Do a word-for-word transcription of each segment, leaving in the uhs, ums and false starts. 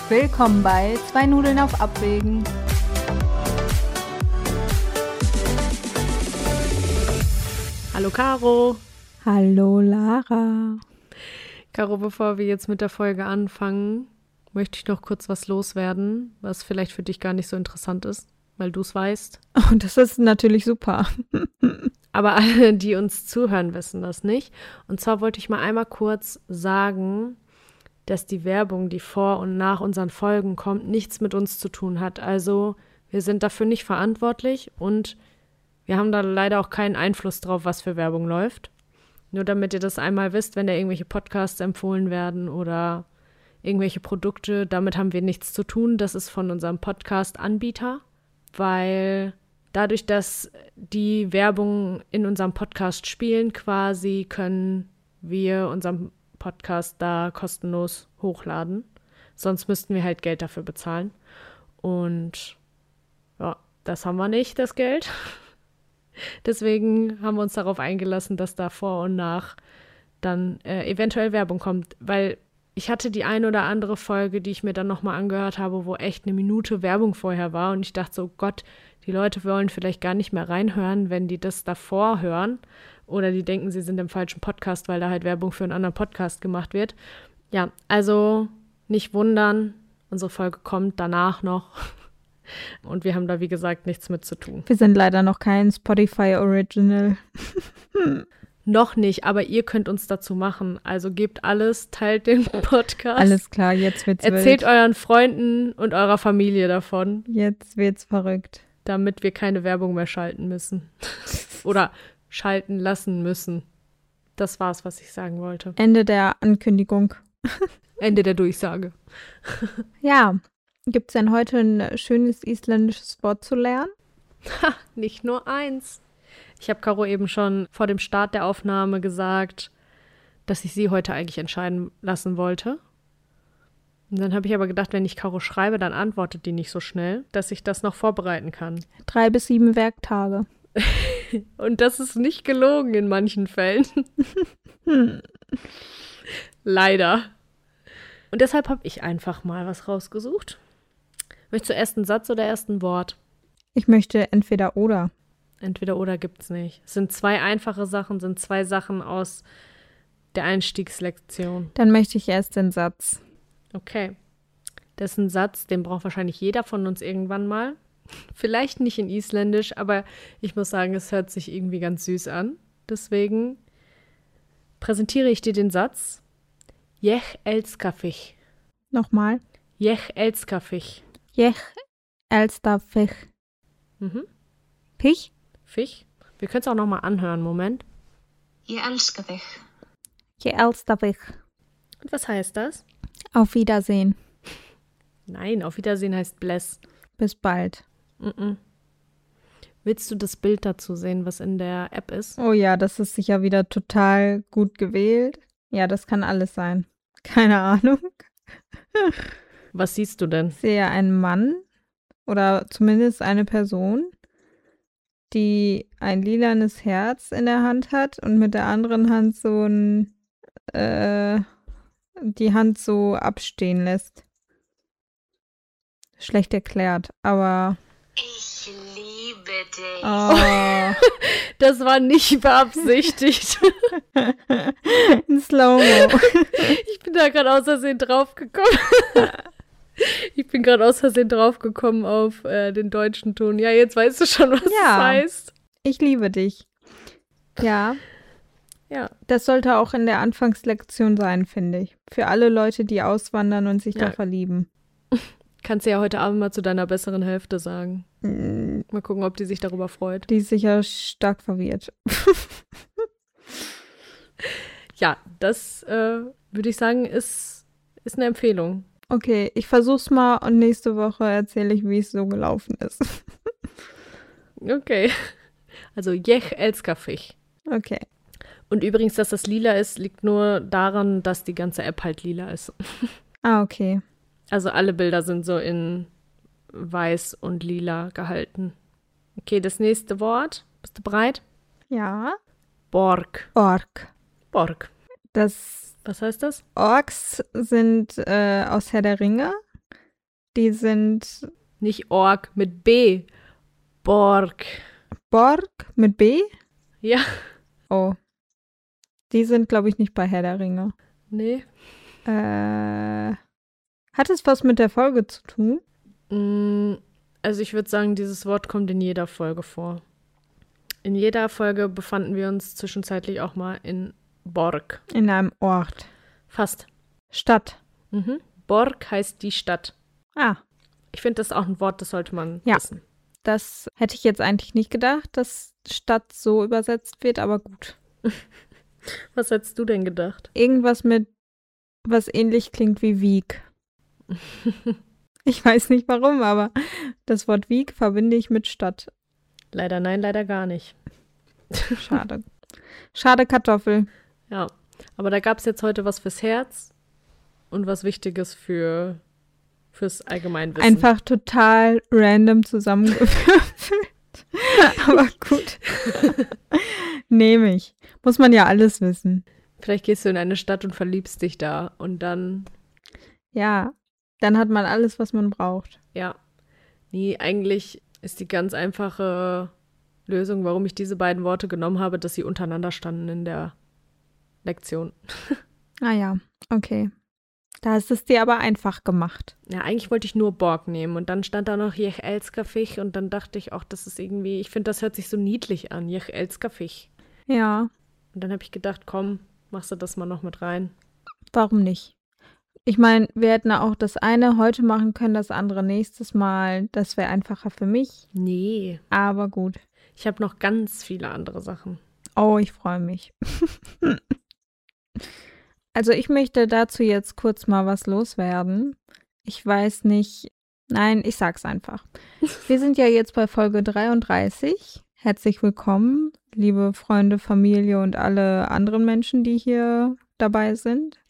Willkommen bei Zwei Nudeln auf Abwägen. Hallo Caro. Hallo Lara. Caro, bevor wir jetzt mit der Folge anfangen, möchte ich noch kurz was loswerden, was vielleicht für dich gar nicht so interessant ist, weil du es weißt. Oh, das ist natürlich super. Aber alle, die uns zuhören, wissen das nicht. Und zwar wollte ich mal einmal kurz sagen, dass die Werbung, die vor und nach unseren Folgen kommt, nichts mit uns zu tun hat. Also wir sind dafür nicht verantwortlich und wir haben da leider auch keinen Einfluss drauf, was für Werbung läuft. Nur damit ihr das einmal wisst, wenn da irgendwelche Podcasts empfohlen werden oder irgendwelche Produkte, damit haben wir nichts zu tun. Das ist von unserem Podcast-Anbieter, weil dadurch, dass die Werbung in unserem Podcast spielen quasi, können wir unseren Podcast da kostenlos hochladen. Sonst müssten wir halt Geld dafür bezahlen. Und ja, das haben wir nicht, das Geld. Deswegen haben wir uns darauf eingelassen, dass da vor und nach dann äh, eventuell Werbung kommt. Weil ich hatte die eine oder andere Folge, die ich mir dann nochmal angehört habe, wo echt eine Minute Werbung vorher war. Und ich dachte so, Gott, die Leute wollen vielleicht gar nicht mehr reinhören, wenn die das davor hören. Oder die denken, sie sind im falschen Podcast, weil da halt Werbung für einen anderen Podcast gemacht wird. Ja, also nicht wundern, unsere Folge kommt danach noch. Und wir haben da, wie gesagt, nichts mit zu tun. Wir sind leider noch kein Spotify Original. Noch nicht, aber ihr könnt uns dazu machen. Also gebt alles, teilt den Podcast. Alles klar, jetzt wird's Erzählt wild. euren Freunden und eurer Familie davon. Jetzt wird's verrückt. Damit wir keine Werbung mehr schalten müssen. Oder schalten lassen müssen. Das war's, was ich sagen wollte. Ende der Ankündigung. Ende der Durchsage. Ja, gibt's denn heute ein schönes isländisches Wort zu lernen? Ha, nicht nur eins. Ich habe Caro eben schon vor dem Start der Aufnahme gesagt, dass ich sie heute eigentlich entscheiden lassen wollte. Und dann habe ich aber gedacht, wenn ich Caro schreibe, dann antwortet die nicht so schnell, dass ich das noch vorbereiten kann. Drei bis sieben Werktage. Und das ist nicht gelogen in manchen Fällen. hm. Leider. Und deshalb habe ich einfach mal was rausgesucht. Möchtest du erst einen Satz oder erst ein Wort? Ich möchte entweder oder. Entweder oder gibt's nicht. Es sind zwei einfache Sachen, sind zwei Sachen aus der Einstiegslektion. Dann möchte ich erst den Satz. Okay. Das ist ein Satz, den braucht wahrscheinlich jeder von uns irgendwann mal. Vielleicht nicht in Isländisch, aber ich muss sagen, es hört sich irgendwie ganz süß an. Deswegen präsentiere ich dir den Satz. Ég elska þig. Nochmal. Ég elska þig. Ég elska þig. Mhm. Pich? Fich? Wir können es auch nochmal anhören. Moment. Ég elska þig. Ég elska þig. Und was heißt das? Auf Wiedersehen. Nein, auf Wiedersehen heißt bless. Bis bald. Mm-mm. Willst du das Bild dazu sehen, was in der App ist? Oh ja, das ist sicher wieder total gut gewählt. Ja, das kann alles sein. Keine Ahnung. Was siehst du denn? Ich sehe einen Mann oder zumindest eine Person, die ein lilanes Herz in der Hand hat und mit der anderen Hand so ein, äh, die Hand so abstehen lässt. Schlecht erklärt, aber Ich liebe dich. oh. Das war nicht beabsichtigt. In Slow-Mo. Ich bin da gerade aus Versehen draufgekommen. Ich bin gerade aus Versehen draufgekommen auf äh, den deutschen Ton. Ja, jetzt weißt du schon, was Ja. das heißt. Ich liebe dich. Ja. Ja. Das sollte auch in der Anfangslektion sein, finde ich. Für alle Leute, die auswandern und sich Ja. da verlieben. Kannst du ja heute Abend mal zu deiner besseren Hälfte sagen. Mm, Mal gucken, ob die sich darüber freut. Die ist sicher stark verwirrt. Ja, das äh, würde ich sagen, ist, ist eine Empfehlung. Okay, ich versuch's mal und nächste Woche erzähle ich, wie es so gelaufen ist. Okay. Also, Ég elska þig. Okay. Und übrigens, dass das lila ist, liegt nur daran, dass die ganze App halt lila ist. Ah, okay. Also alle Bilder sind so in weiß und lila gehalten. Okay, das nächste Wort. Bist du bereit? Ja. Borg. Ork. Borg. Das Was heißt das? Orks sind äh, aus Herr der Ringe. Die sind Nicht Ork mit B. Borg. Borg mit B? Ja. Oh. Die sind, glaube ich, nicht bei Herr der Ringe. Nee. Äh, hat es was mit der Folge zu tun? Mm, Also ich würde sagen, dieses Wort kommt in jeder Folge vor. In jeder Folge befanden wir uns zwischenzeitlich auch mal in Borg. In einem Ort. Fast. Stadt. Mhm. Borg heißt die Stadt. Ah, Ich finde, das ist auch ein Wort, das sollte man Ja. wissen. das hätte ich jetzt eigentlich nicht gedacht, dass Stadt so übersetzt wird, aber gut. Was hättest du denn gedacht? Irgendwas mit, was ähnlich klingt wie Wieg. Ich weiß nicht warum, aber das Wort Wieg verbinde ich mit Stadt. Leider nein, leider gar nicht. Schade. Schade Kartoffel. Ja, aber da gab es jetzt heute was fürs Herz und was Wichtiges für fürs Allgemeinwissen. Einfach total random zusammengewürfelt. Aber gut. Nehme ich. Muss man ja alles wissen. Vielleicht gehst du in eine Stadt und verliebst dich da und dann, Ja, dann hat man alles, was man braucht. ja. Nee, eigentlich ist die ganz einfache Lösung, warum ich diese beiden Worte genommen habe, dass sie untereinander standen in der Lektion. Ah ja, okay. Da hast es dir aber einfach gemacht. Ja, eigentlich wollte ich nur Borg nehmen und dann stand da noch Ich elsker dich und dann dachte ich auch, das ist irgendwie, ich finde, das hört sich so niedlich an, Ich elsker dich. Ja, Und dann habe ich gedacht, komm, machst du das mal noch mit rein. warum nicht? Ich meine, wir hätten auch das eine heute machen können, das andere nächstes Mal. Das wäre einfacher für mich, Nee, aber gut. ich habe noch ganz viele andere Sachen. Oh, ich freue mich. Also ich möchte dazu jetzt kurz mal was loswerden. Ich weiß nicht, nein, ich sag's einfach. Wir sind ja jetzt bei Folge dreiunddreißig. Herzlich willkommen, liebe Freunde, Familie und alle anderen Menschen, die hier dabei sind.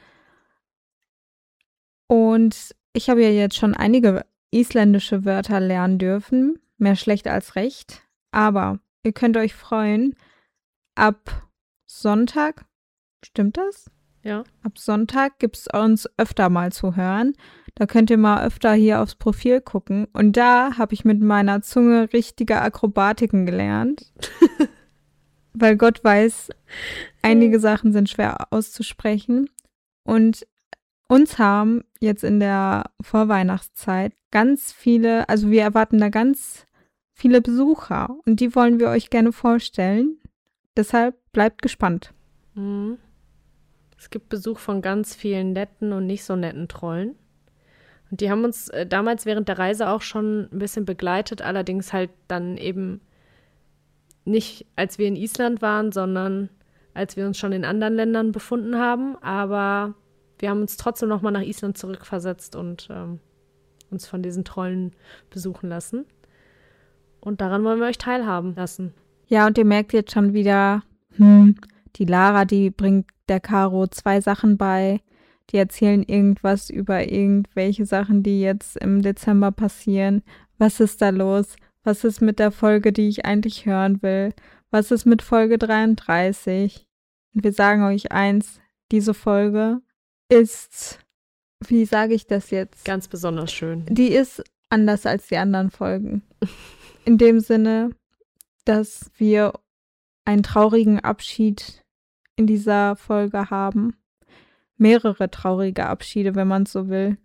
Und ich habe ja jetzt schon einige isländische Wörter lernen dürfen. Mehr schlecht als recht. Aber ihr könnt euch freuen, ab Sonntag, stimmt das? Ja. Ab Sonntag gibt es uns öfter mal zu hören. Da könnt ihr mal öfter hier aufs Profil gucken. Und da habe ich mit meiner Zunge richtige Akrobatiken gelernt. Weil Gott weiß, einige Sachen sind schwer auszusprechen. Und uns haben jetzt in der Vorweihnachtszeit ganz viele, also wir erwarten da ganz viele Besucher. Und die wollen wir euch gerne vorstellen. Deshalb bleibt gespannt. Mhm. Es gibt Besuch von ganz vielen netten und nicht so netten Trollen. Und die haben uns äh, damals während der Reise auch schon ein bisschen begleitet, allerdings halt dann eben nicht, als wir in Island waren, sondern als wir uns schon in anderen Ländern befunden haben. Aber wir haben uns trotzdem nochmal nach Island zurückversetzt und ähm, uns von diesen Trollen besuchen lassen. Und daran wollen wir euch teilhaben lassen. Ja, und ihr merkt jetzt schon wieder, hm, die Lara, die bringt der Caro zwei Sachen bei. Die erzählen irgendwas über irgendwelche Sachen, die jetzt im Dezember passieren. Was ist da los? Was ist mit der Folge, die ich eigentlich hören will? Was ist mit Folge dreiunddreißig? Und wir sagen euch eins, diese Folge ist, wie sage ich das jetzt? Ganz besonders schön. Die ist anders als die anderen Folgen. In dem Sinne, dass wir einen traurigen Abschied in dieser Folge haben. Mehrere traurige Abschiede, wenn man es so will.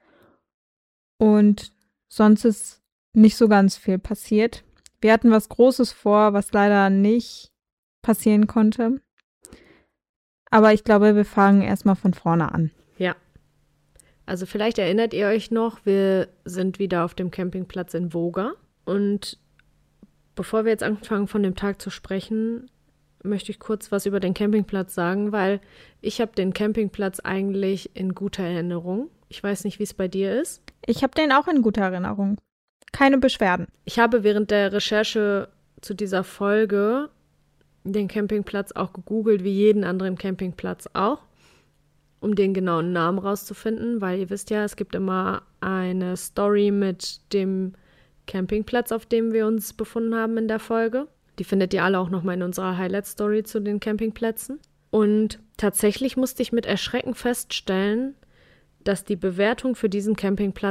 Und sonst ist nicht so ganz viel passiert. Wir hatten was Großes vor, was leider nicht passieren konnte. Aber ich glaube, wir fangen erstmal von vorne an. Ja. Also vielleicht erinnert ihr euch noch, wir sind wieder auf dem Campingplatz in Voga. Und bevor wir jetzt anfangen, von dem Tag zu sprechen, möchte ich kurz was über den Campingplatz sagen, weil ich habe den Campingplatz eigentlich in guter Erinnerung. Ich weiß nicht, wie es bei dir ist. Ich habe den auch in guter Erinnerung. Keine Beschwerden. Ich habe während der Recherche zu dieser Folge den Campingplatz auch gegoogelt, wie jeden anderen Campingplatz auch, um den genauen Namen rauszufinden, weil ihr wisst ja, es gibt immer eine Story mit dem Campingplatz, auf dem wir uns befunden haben in der Folge. Die findet ihr alle auch nochmal in unserer Highlight-Story zu den Campingplätzen. Und tatsächlich musste ich mit Erschrecken feststellen, dass die Bewertung für diesen Campingplatz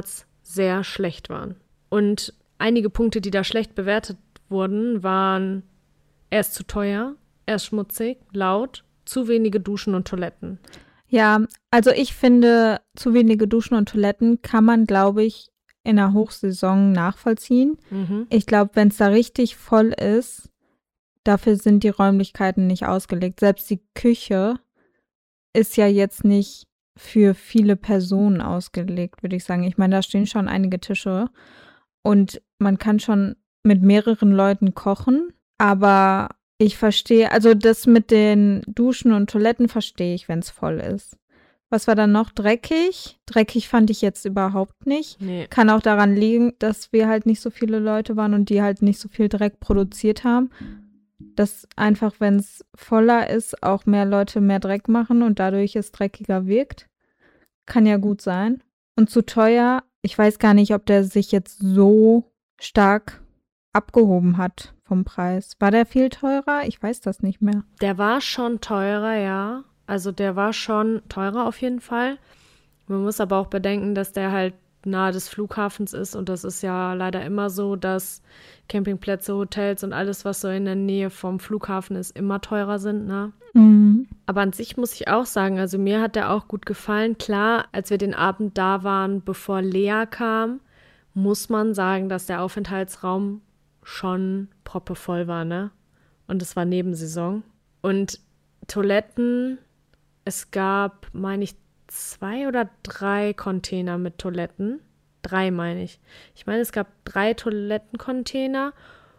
sehr schlecht waren. Und einige Punkte, die da schlecht bewertet wurden, waren: er ist zu teuer, er ist schmutzig, laut, zu wenige Duschen und Toiletten. Ja, also ich finde, zu wenige Duschen und Toiletten kann man, glaube ich, in der Hochsaison nachvollziehen. Mhm. Ich glaube, wenn es da richtig voll ist, dafür sind die Räumlichkeiten nicht ausgelegt. Selbst die Küche ist ja jetzt nicht für viele Personen ausgelegt, würde ich sagen. Ich meine, da stehen schon einige Tische und man kann schon mit mehreren Leuten kochen, aber ich verstehe, also das mit den Duschen und Toiletten verstehe ich, wenn es voll ist. Was war dann noch? Dreckig? Dreckig fand ich jetzt überhaupt nicht. Nee. Kann auch daran liegen, dass wir halt nicht so viele Leute waren und die halt nicht so viel Dreck produziert haben. Dass einfach, wenn es voller ist, auch mehr Leute mehr Dreck machen und dadurch es dreckiger wirkt. Kann ja gut sein. Und zu teuer, ich weiß gar nicht, ob der sich jetzt so stark abgehoben hat vom Preis. War der viel teurer? Ich weiß das nicht mehr. Der war schon teurer, ja. Also der war schon teurer auf jeden Fall. Man muss aber auch bedenken, dass der halt nahe des Flughafens ist und das ist ja leider immer so, dass Campingplätze, Hotels und alles, was so in der Nähe vom Flughafen ist, immer teurer sind, ne? Mhm. Aber an sich muss ich auch sagen, also mir hat der auch gut gefallen. Klar, als wir den Abend da waren, bevor Lea kam, muss man sagen, dass der Aufenthaltsraum schon proppevoll war, ne? Und es war Nebensaison. Und Toiletten, es gab, meine ich, zwei oder drei Container mit Toiletten. Drei, meine ich. Ich meine, es gab drei Toilettencontainer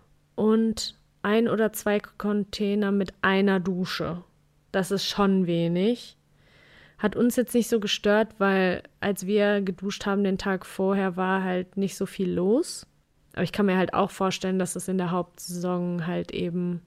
und ein oder zwei Container mit einer Dusche. Das ist schon wenig. Hat uns jetzt nicht so gestört, weil als wir geduscht haben den Tag vorher, war halt nicht so viel los. Aber ich kann mir halt auch vorstellen, dass es in der Hauptsaison halt eben,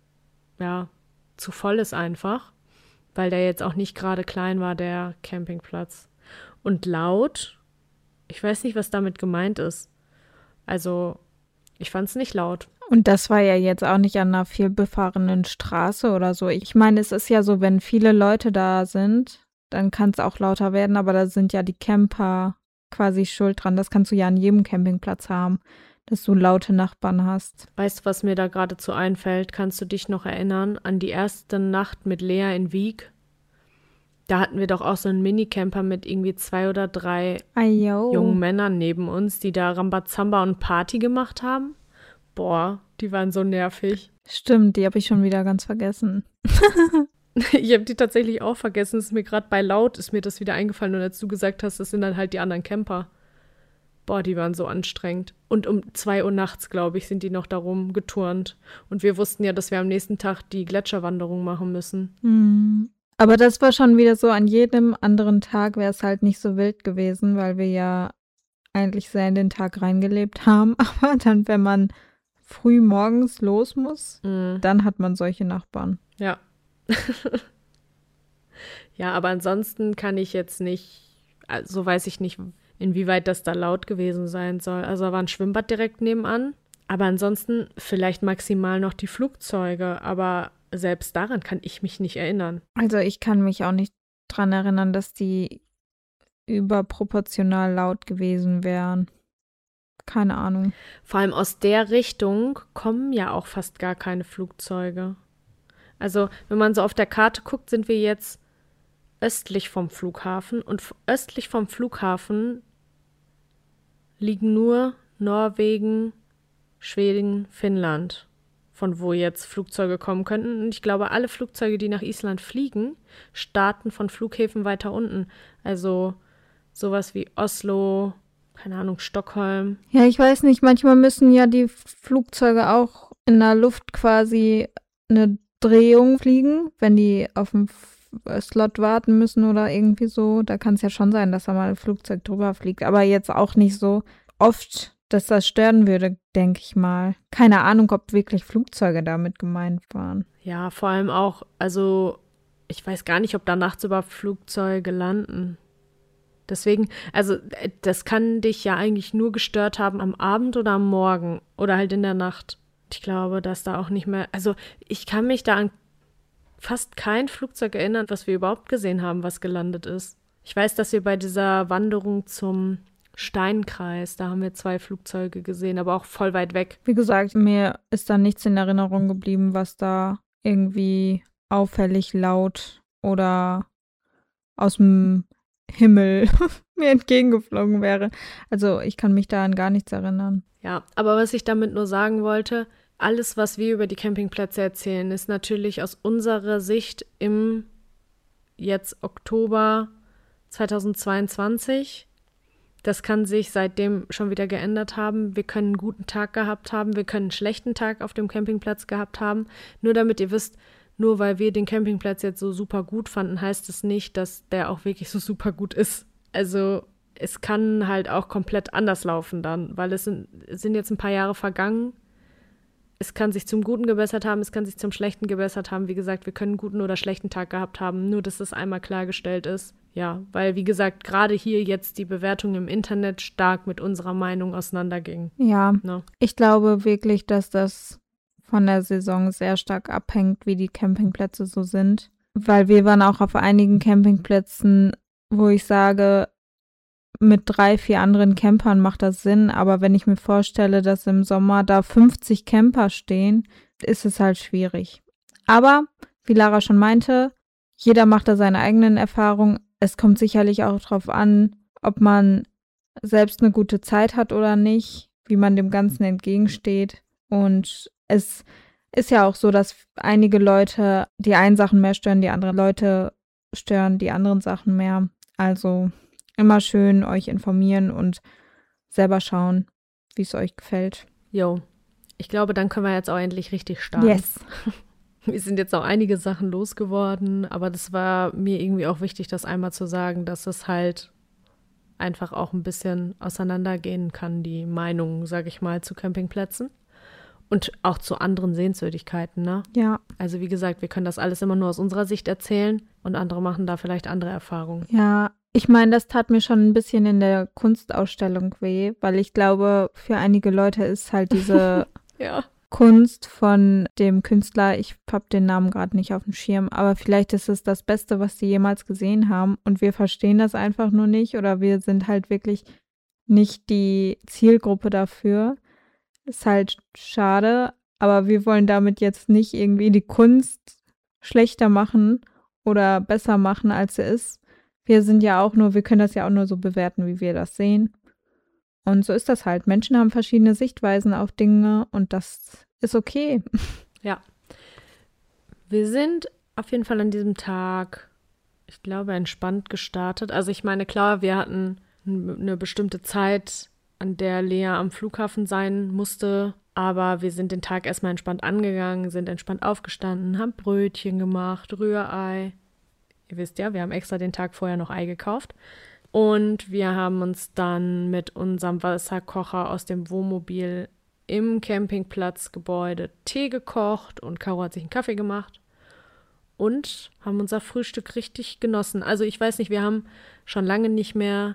ja, zu voll ist einfach. Weil der jetzt auch nicht gerade klein war, der Campingplatz. Und laut, ich weiß nicht, was damit gemeint ist. Also, ich fand es nicht laut. Und das war ja jetzt auch nicht an einer vielbefahrenen Straße oder so. Ich meine, es ist ja so, wenn viele Leute da sind, dann kann es auch lauter werden, aber da sind ja die Camper quasi schuld dran. Das kannst du ja an jedem Campingplatz haben, dass du laute Nachbarn hast. Weißt du, was mir da geradezu einfällt? Kannst du dich noch erinnern an die erste Nacht mit Lea in Wiek? Da hatten wir doch auch so einen Minicamper mit irgendwie zwei oder drei Ayo. jungen Männern neben uns, die da Rambazamba und Party gemacht haben. Boah, die waren so nervig. Stimmt, die habe ich schon wieder ganz vergessen. Ich habe die tatsächlich auch vergessen. Es ist mir gerade bei laut, ist mir das wieder eingefallen. Und als du gesagt hast, das sind dann halt die anderen Camper. Boah, die waren so anstrengend. Und um zwei Uhr nachts, glaube ich, sind die noch darum geturnt. Und wir wussten ja, dass wir am nächsten Tag die Gletscherwanderung machen müssen. Hm. Aber das war schon wieder so, an jedem anderen Tag wäre es halt nicht so wild gewesen, weil wir ja eigentlich sehr in den Tag reingelebt haben. Aber dann, wenn man früh morgens los muss, Mhm. dann hat man solche Nachbarn. Ja. Ja, aber ansonsten kann ich jetzt nicht, also weiß ich nicht, inwieweit das da laut gewesen sein soll. Also da war ein Schwimmbad direkt nebenan. Aber ansonsten vielleicht maximal noch die Flugzeuge. Aber selbst daran kann ich mich nicht erinnern. Also ich kann mich auch nicht dran erinnern, dass die überproportional laut gewesen wären. Keine Ahnung. Vor allem aus der Richtung kommen ja auch fast gar keine Flugzeuge. Also wenn man so auf der Karte guckt, sind wir jetzt östlich vom Flughafen. Und f- östlich vom Flughafen liegen nur Norwegen, Schweden, Finnland, von wo jetzt Flugzeuge kommen könnten. Und ich glaube, alle Flugzeuge, die nach Island fliegen, starten von Flughäfen weiter unten. Also sowas wie Oslo, keine Ahnung, Stockholm. Ja, ich weiß nicht, manchmal müssen ja die Flugzeuge auch in der Luft quasi eine Drehung fliegen, wenn die auf dem F- Slot warten müssen oder irgendwie so. Da kann es ja schon sein, dass da mal ein Flugzeug drüber fliegt. Aber jetzt auch nicht so oft, dass das stören würde, denke ich mal. Keine Ahnung, ob wirklich Flugzeuge damit gemeint waren. Ja, vor allem auch, also ich weiß gar nicht, ob da nachts überhaupt Flugzeuge landen. Deswegen, also äh, das kann dich ja eigentlich nur gestört haben am Abend oder am Morgen oder halt in der Nacht. Ich glaube, dass da auch nicht mehr, also ich kann mich da an fast kein Flugzeug erinnern, was wir überhaupt gesehen haben, was gelandet ist. Ich weiß, dass wir bei dieser Wanderung zum Steinkreis, da haben wir zwei Flugzeuge gesehen, aber auch voll weit weg. Wie gesagt, mir ist da nichts in Erinnerung geblieben, was da irgendwie auffällig laut oder aus dem Himmel mir entgegengeflogen wäre. Also ich kann mich da an gar nichts erinnern. Ja, aber was ich damit nur sagen wollte, alles, was wir über die Campingplätze erzählen, ist natürlich aus unserer Sicht im jetzt Oktober zweitausendzweiundzwanzig. Das kann sich seitdem schon wieder geändert haben. Wir können einen guten Tag gehabt haben, wir können einen schlechten Tag auf dem Campingplatz gehabt haben. Nur damit ihr wisst, nur weil wir den Campingplatz jetzt so super gut fanden, heißt es nicht, dass der auch wirklich so super gut ist. Also es kann halt auch komplett anders laufen dann, weil es sind, es sind jetzt ein paar Jahre vergangen. Es kann sich zum Guten gebessert haben, es kann sich zum Schlechten gebessert haben. Wie gesagt, wir können einen guten oder schlechten Tag gehabt haben, nur dass das einmal klargestellt ist. Ja, weil, wie gesagt, gerade hier jetzt die Bewertung im Internet stark mit unserer Meinung auseinanderging. Ja, Ne? Ich glaube wirklich, dass das von der Saison sehr stark abhängt, wie die Campingplätze so sind. Weil wir waren auch auf einigen Campingplätzen, wo ich sage, mit drei, vier anderen Campern macht das Sinn, aber wenn ich mir vorstelle, dass im Sommer da fünfzig Camper stehen, ist es halt schwierig. Aber, wie Lara schon meinte, jeder macht da seine eigenen Erfahrungen. Es kommt sicherlich auch darauf an, ob man selbst eine gute Zeit hat oder nicht, wie man dem Ganzen entgegensteht. Und es ist ja auch so, dass einige Leute die einen Sachen mehr stören, die anderen Leute stören die anderen Sachen mehr. Also immer schön euch informieren und selber schauen, wie es euch gefällt. Jo, ich glaube, dann können wir jetzt auch endlich richtig starten. Yes. Wir sind jetzt auch einige Sachen losgeworden, aber das war mir irgendwie auch wichtig, das einmal zu sagen, dass es halt einfach auch ein bisschen auseinandergehen kann, die Meinung, sage ich mal, zu Campingplätzen und auch zu anderen Sehenswürdigkeiten, ne? Ja. Also wie gesagt, wir können das alles immer nur aus unserer Sicht erzählen und andere machen da vielleicht andere Erfahrungen. Ja, ich meine, das tat mir schon ein bisschen in der Kunstausstellung weh, weil ich glaube, für einige Leute ist halt diese Ja. Kunst von dem Künstler, ich habe den Namen gerade nicht auf dem Schirm, aber vielleicht ist es das Beste, was sie jemals gesehen haben und wir verstehen das einfach nur nicht oder wir sind halt wirklich nicht die Zielgruppe dafür. Ist halt schade, aber wir wollen damit jetzt nicht irgendwie die Kunst schlechter machen oder besser machen, als sie ist. Wir sind ja auch nur, wir können das ja auch nur so bewerten, wie wir das sehen. Und so ist das halt. Menschen haben verschiedene Sichtweisen auf Dinge und das ist okay. Ja. Wir sind auf jeden Fall an diesem Tag, ich glaube, entspannt gestartet. Also ich meine, klar, wir hatten eine bestimmte Zeit, an der Lea am Flughafen sein musste, aber wir sind den Tag erstmal entspannt angegangen, sind entspannt aufgestanden, haben Brötchen gemacht, Rührei. Ihr wisst ja, wir haben extra den Tag vorher noch Ei gekauft. Und wir haben uns dann mit unserem Wasserkocher aus dem Wohnmobil im Campingplatzgebäude Tee gekocht und Caro hat sich einen Kaffee gemacht und haben unser Frühstück richtig genossen. Also ich weiß nicht, wir haben schon lange nicht mehr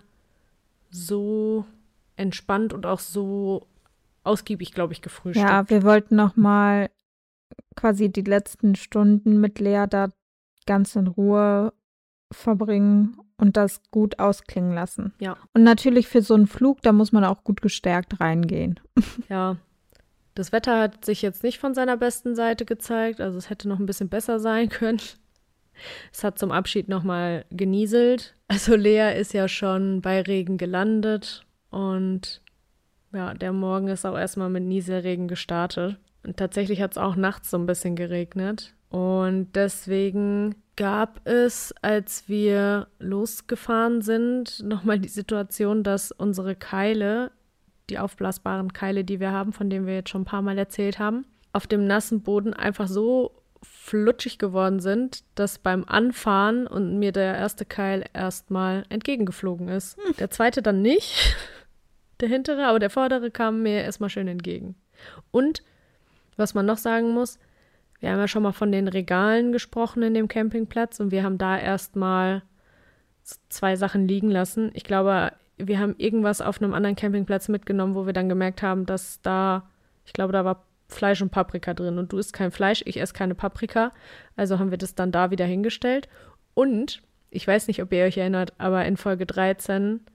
so entspannt und auch so ausgiebig, glaube ich, gefrühstückt. Ja, wir wollten noch mal quasi die letzten Stunden mit Lea da ganz in Ruhe verbringen und das gut ausklingen lassen. Ja. Und natürlich für so einen Flug, da muss man auch gut gestärkt reingehen. Ja, das Wetter hat sich jetzt nicht von seiner besten Seite gezeigt, also es hätte noch ein bisschen besser sein können. Es hat zum Abschied noch mal genieselt. Also Lea ist ja schon bei Regen gelandet und ja, der Morgen ist auch erstmal mit Nieselregen gestartet. Und tatsächlich hat es auch nachts so ein bisschen geregnet. Und deswegen gab es, als wir losgefahren sind, nochmal die Situation, dass unsere Keile, die aufblasbaren Keile, die wir haben, von denen wir jetzt schon ein paar Mal erzählt haben, auf dem nassen Boden einfach so flutschig geworden sind, dass beim Anfahren und mir der erste Keil erstmal entgegengeflogen ist. Hm. Der zweite dann nicht, der hintere, aber der vordere kam mir erstmal schön entgegen. Und, was man noch sagen muss, wir haben ja schon mal von den Regalen gesprochen in dem Campingplatz und wir haben da erstmal zwei Sachen liegen lassen. Ich glaube, wir haben irgendwas auf einem anderen Campingplatz mitgenommen, wo wir dann gemerkt haben, dass da, ich glaube, da war Fleisch und Paprika drin und du isst kein Fleisch, ich esse keine Paprika. Also haben wir das dann da wieder hingestellt. Und, ich weiß nicht, ob ihr euch erinnert, aber in Folge dreizehn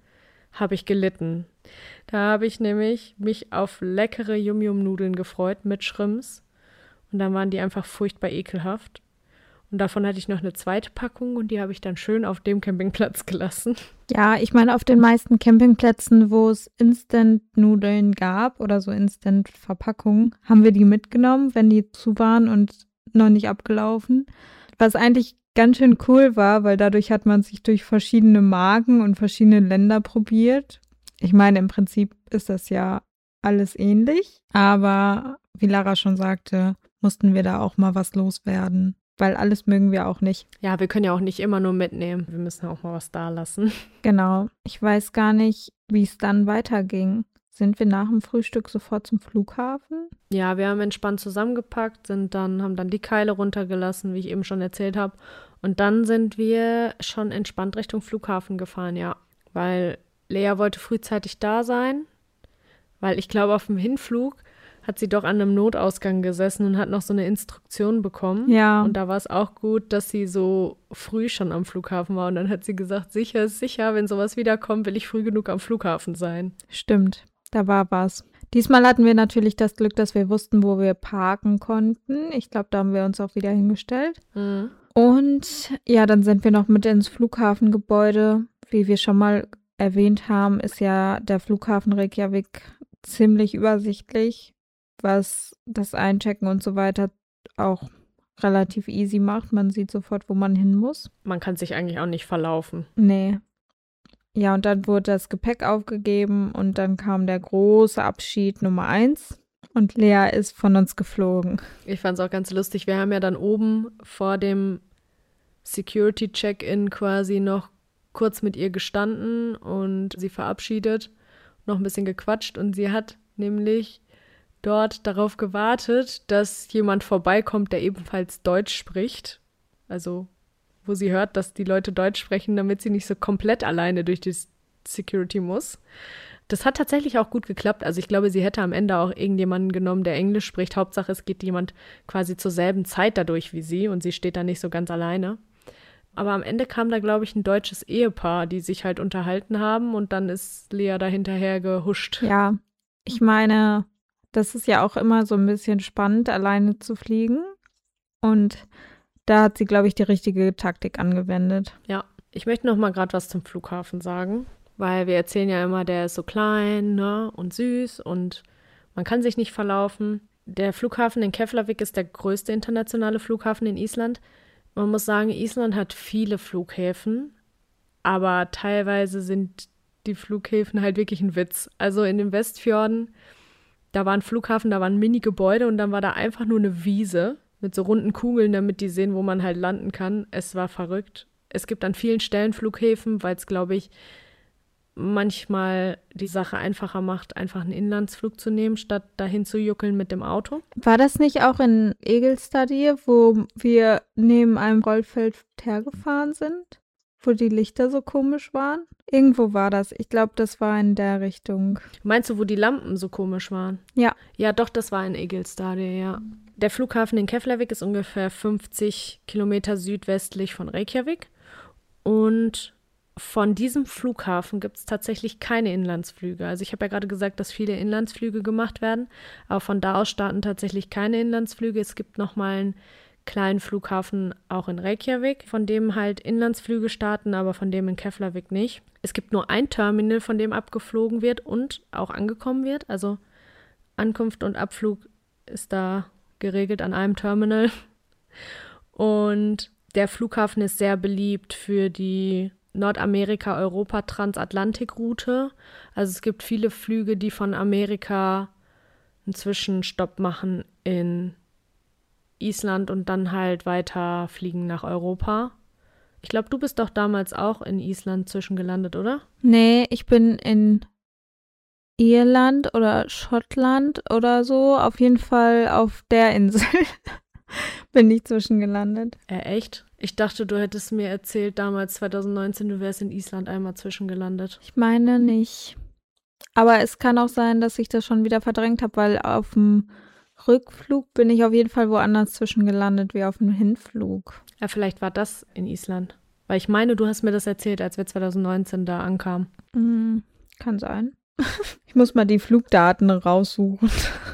habe ich gelitten. Da habe ich nämlich mich auf leckere Yum-Yum-Nudeln gefreut mit Shrimps. Und dann waren die einfach furchtbar ekelhaft. Und davon hatte ich noch eine zweite Packung und die habe ich dann schön auf dem Campingplatz gelassen. Ja, ich meine, auf den meisten Campingplätzen, wo es Instant-Nudeln gab oder so Instant-Verpackungen, haben wir die mitgenommen, wenn die zu waren und noch nicht abgelaufen. Was eigentlich ganz schön cool war, weil dadurch hat man sich durch verschiedene Marken und verschiedene Länder probiert. Ich meine, im Prinzip ist das ja alles ähnlich, aber wie Lara schon sagte, mussten wir da auch mal was loswerden. Weil alles mögen wir auch nicht. Ja, wir können ja auch nicht immer nur mitnehmen. Wir müssen auch mal was da lassen. Genau. Ich weiß gar nicht, wie es dann weiterging. Sind wir nach dem Frühstück sofort zum Flughafen? Ja, wir haben entspannt zusammengepackt, sind dann, haben dann die Keile runtergelassen, wie ich eben schon erzählt habe. Und dann sind wir schon entspannt Richtung Flughafen gefahren, ja. Weil Lea wollte frühzeitig da sein. Weil ich glaube, auf dem Hinflug hat sie doch an einem Notausgang gesessen und hat noch so eine Instruktion bekommen. Ja. Und da war es auch gut, dass sie so früh schon am Flughafen war. Und dann hat sie gesagt, sicher ist sicher, wenn sowas wiederkommt, will ich früh genug am Flughafen sein. Stimmt, da war was. Diesmal hatten wir natürlich das Glück, dass wir wussten, wo wir parken konnten. Ich glaube, da haben wir uns auch wieder hingestellt. Mhm. Und ja, dann sind wir noch mit ins Flughafengebäude. Wie wir schon mal erwähnt haben, ist ja der Flughafen Reykjavik ziemlich übersichtlich, was das Einchecken und so weiter auch relativ easy macht. Man sieht sofort, wo man hin muss. Man kann sich eigentlich auch nicht verlaufen. Nee. Ja, und dann wurde das Gepäck aufgegeben und dann kam der große Abschied Nummer eins und Lea ist von uns geflogen. Ich fand es auch ganz lustig. Wir haben ja dann oben vor dem Security-Check-In quasi noch kurz mit ihr gestanden und sie verabschiedet, noch ein bisschen gequatscht und sie hat nämlich dort darauf gewartet, dass jemand vorbeikommt, der ebenfalls Deutsch spricht. Also, wo sie hört, dass die Leute Deutsch sprechen, damit sie nicht so komplett alleine durch die Security muss. Das hat tatsächlich auch gut geklappt. Also ich glaube, sie hätte am Ende auch irgendjemanden genommen, der Englisch spricht. Hauptsache, es geht jemand quasi zur selben Zeit dadurch wie sie und sie steht da nicht so ganz alleine. Aber am Ende kam da, glaube ich, ein deutsches Ehepaar, die sich halt unterhalten haben und dann ist Lea da hinterher gehuscht. Ja, ich meine, das ist ja auch immer so ein bisschen spannend, alleine zu fliegen. Und da hat sie, glaube ich, die richtige Taktik angewendet. Ja, ich möchte noch mal gerade was zum Flughafen sagen, weil wir erzählen ja immer, der ist so klein, ne, und süß und man kann sich nicht verlaufen. Der Flughafen in Keflavik ist der größte internationale Flughafen in Island. Man muss sagen, Island hat viele Flughäfen, aber teilweise sind die Flughäfen halt wirklich ein Witz. Also in den Westfjorden, da war ein Flughafen, da waren Mini-Gebäude und dann war da einfach nur eine Wiese mit so runden Kugeln, damit die sehen, wo man halt landen kann. Es war verrückt. Es gibt an vielen Stellen Flughäfen, weil es, glaube ich, manchmal die Sache einfacher macht, einfach einen Inlandsflug zu nehmen, statt dahin zu juckeln mit dem Auto. War das nicht auch in Egelstadie, wo wir neben einem Rollfeld hergefahren sind? Wo die Lichter so komisch waren? Irgendwo war das. Ich glaube, das war in der Richtung. Meinst du, wo die Lampen so komisch waren? Ja. Ja, doch, das war in Egelstadie, ja. Der Flughafen in Keflavik ist ungefähr fünfzig Kilometer südwestlich von Reykjavik. Und von diesem Flughafen gibt es tatsächlich keine Inlandsflüge. Also ich habe ja gerade gesagt, dass viele Inlandsflüge gemacht werden, aber von da aus starten tatsächlich keine Inlandsflüge. Es gibt nochmal einen kleinen Flughafen auch in Reykjavik, von dem halt Inlandsflüge starten, aber von dem in Keflavik nicht. Es gibt nur ein Terminal, von dem abgeflogen wird und auch angekommen wird. Also Ankunft und Abflug ist da geregelt an einem Terminal. Und der Flughafen ist sehr beliebt für die Nordamerika-Europa-Transatlantik-Route. Also es gibt viele Flüge, die von Amerika einen Zwischenstopp machen in Island und dann halt weiter fliegen nach Europa. Ich glaube, du bist doch damals auch in Island zwischengelandet, oder? Nee, ich bin in Irland oder Schottland oder so. Auf jeden Fall auf der Insel bin ich zwischengelandet. Äh, echt? Ich dachte, du hättest mir erzählt, damals zwanzig neunzehn, du wärst in Island einmal zwischengelandet. Ich meine nicht. Aber es kann auch sein, dass ich das schon wieder verdrängt habe, weil auf dem Rückflug bin ich auf jeden Fall woanders zwischengelandet wie auf dem Hinflug. Ja, vielleicht war das in Island. Weil ich meine, du hast mir das erzählt, als wir zwanzig neunzehn da ankamen. Mhm. Kann sein. Ich muss mal die Flugdaten raussuchen.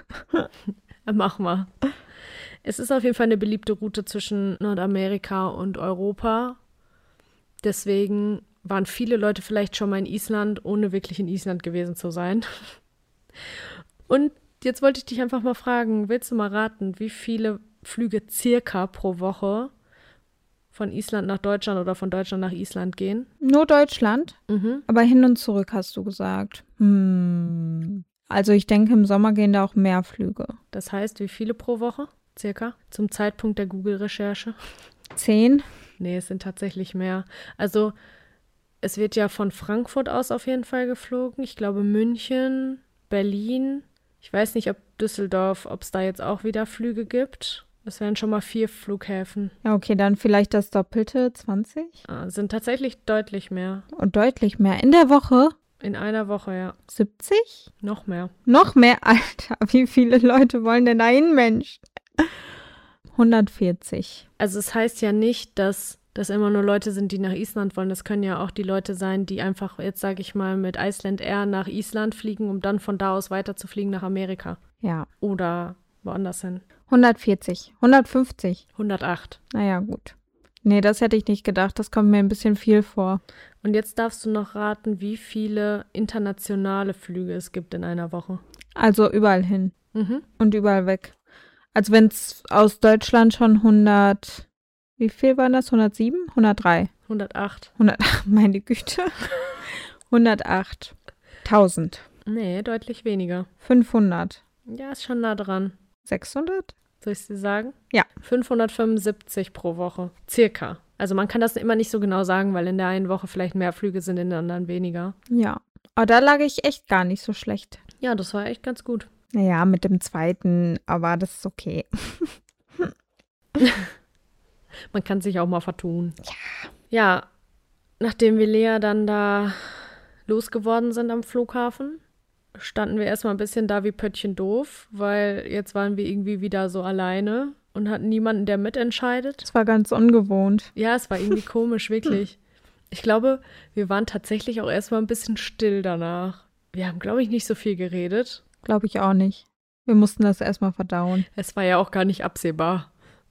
Mach mal. Es ist auf jeden Fall eine beliebte Route zwischen Nordamerika und Europa. Deswegen waren viele Leute vielleicht schon mal in Island, ohne wirklich in Island gewesen zu sein. Und jetzt wollte ich dich einfach mal fragen, willst du mal raten, wie viele Flüge circa pro Woche von Island nach Deutschland oder von Deutschland nach Island gehen? Nur Deutschland? Mhm. Aber hin und zurück hast du gesagt. Hm. Also ich denke, im Sommer gehen da auch mehr Flüge. Das heißt, wie viele pro Woche circa? Zum Zeitpunkt der Google-Recherche? Zehn? Nee, es sind tatsächlich mehr. Also es wird ja von Frankfurt aus auf jeden Fall geflogen. Ich glaube München, Berlin. Ich weiß nicht, ob Düsseldorf, ob es da jetzt auch wieder Flüge gibt. Es wären schon mal vier Flughäfen. Ja, okay, dann vielleicht das Doppelte, zwanzig? Ah, sind tatsächlich deutlich mehr. Und deutlich mehr. In der Woche? In einer Woche, ja. siebzig? Noch mehr. Noch mehr? Alter, wie viele Leute wollen denn da hin, Mensch? hundertvierzig. Also es heißt ja nicht, dass das immer nur Leute sind, die nach Island wollen. Das können ja auch die Leute sein, die einfach, jetzt sage ich mal, mit Iceland Air nach Island fliegen, um dann von da aus weiter zu fliegen nach Amerika. Ja. Oder woanders hin. hundertvierzig. hundertfünfzig. hundertacht. Naja, gut. Nee, das hätte ich nicht gedacht. Das kommt mir ein bisschen viel vor. Und jetzt darfst du noch raten, wie viele internationale Flüge es gibt in einer Woche. Also überall hin Mhm. und überall weg. Also wenn es aus Deutschland schon hundert, wie viel waren das? hundertsieben? hundertdrei? hundertacht. hundert, meine Güte. hundertacht. tausend. Nee, deutlich weniger. fünfhundert. Ja, ist schon nah dran. sechshundert? Soll ich es dir sagen? Ja. fünfhundertfünfundsiebzig pro Woche. Circa. Also man kann das immer nicht so genau sagen, weil in der einen Woche vielleicht mehr Flüge sind, in der anderen weniger. Ja. Aber da lag ich echt gar nicht so schlecht. Ja, das war echt ganz gut. Naja, mit dem zweiten, aber das ist okay. Man kann sich auch mal vertun. Ja. Ja, nachdem wir Lea dann da losgeworden sind am Flughafen, standen wir erstmal ein bisschen da wie Pöttchen doof, weil jetzt waren wir irgendwie wieder so alleine und hatten niemanden, der mitentscheidet. Das war ganz ungewohnt. Ja, es war irgendwie komisch, wirklich. Ich glaube, wir waren tatsächlich auch erstmal ein bisschen still danach. Wir haben, glaube ich, nicht so viel geredet. Glaube ich auch nicht. Wir mussten das erstmal verdauen. Es war ja auch gar nicht absehbar.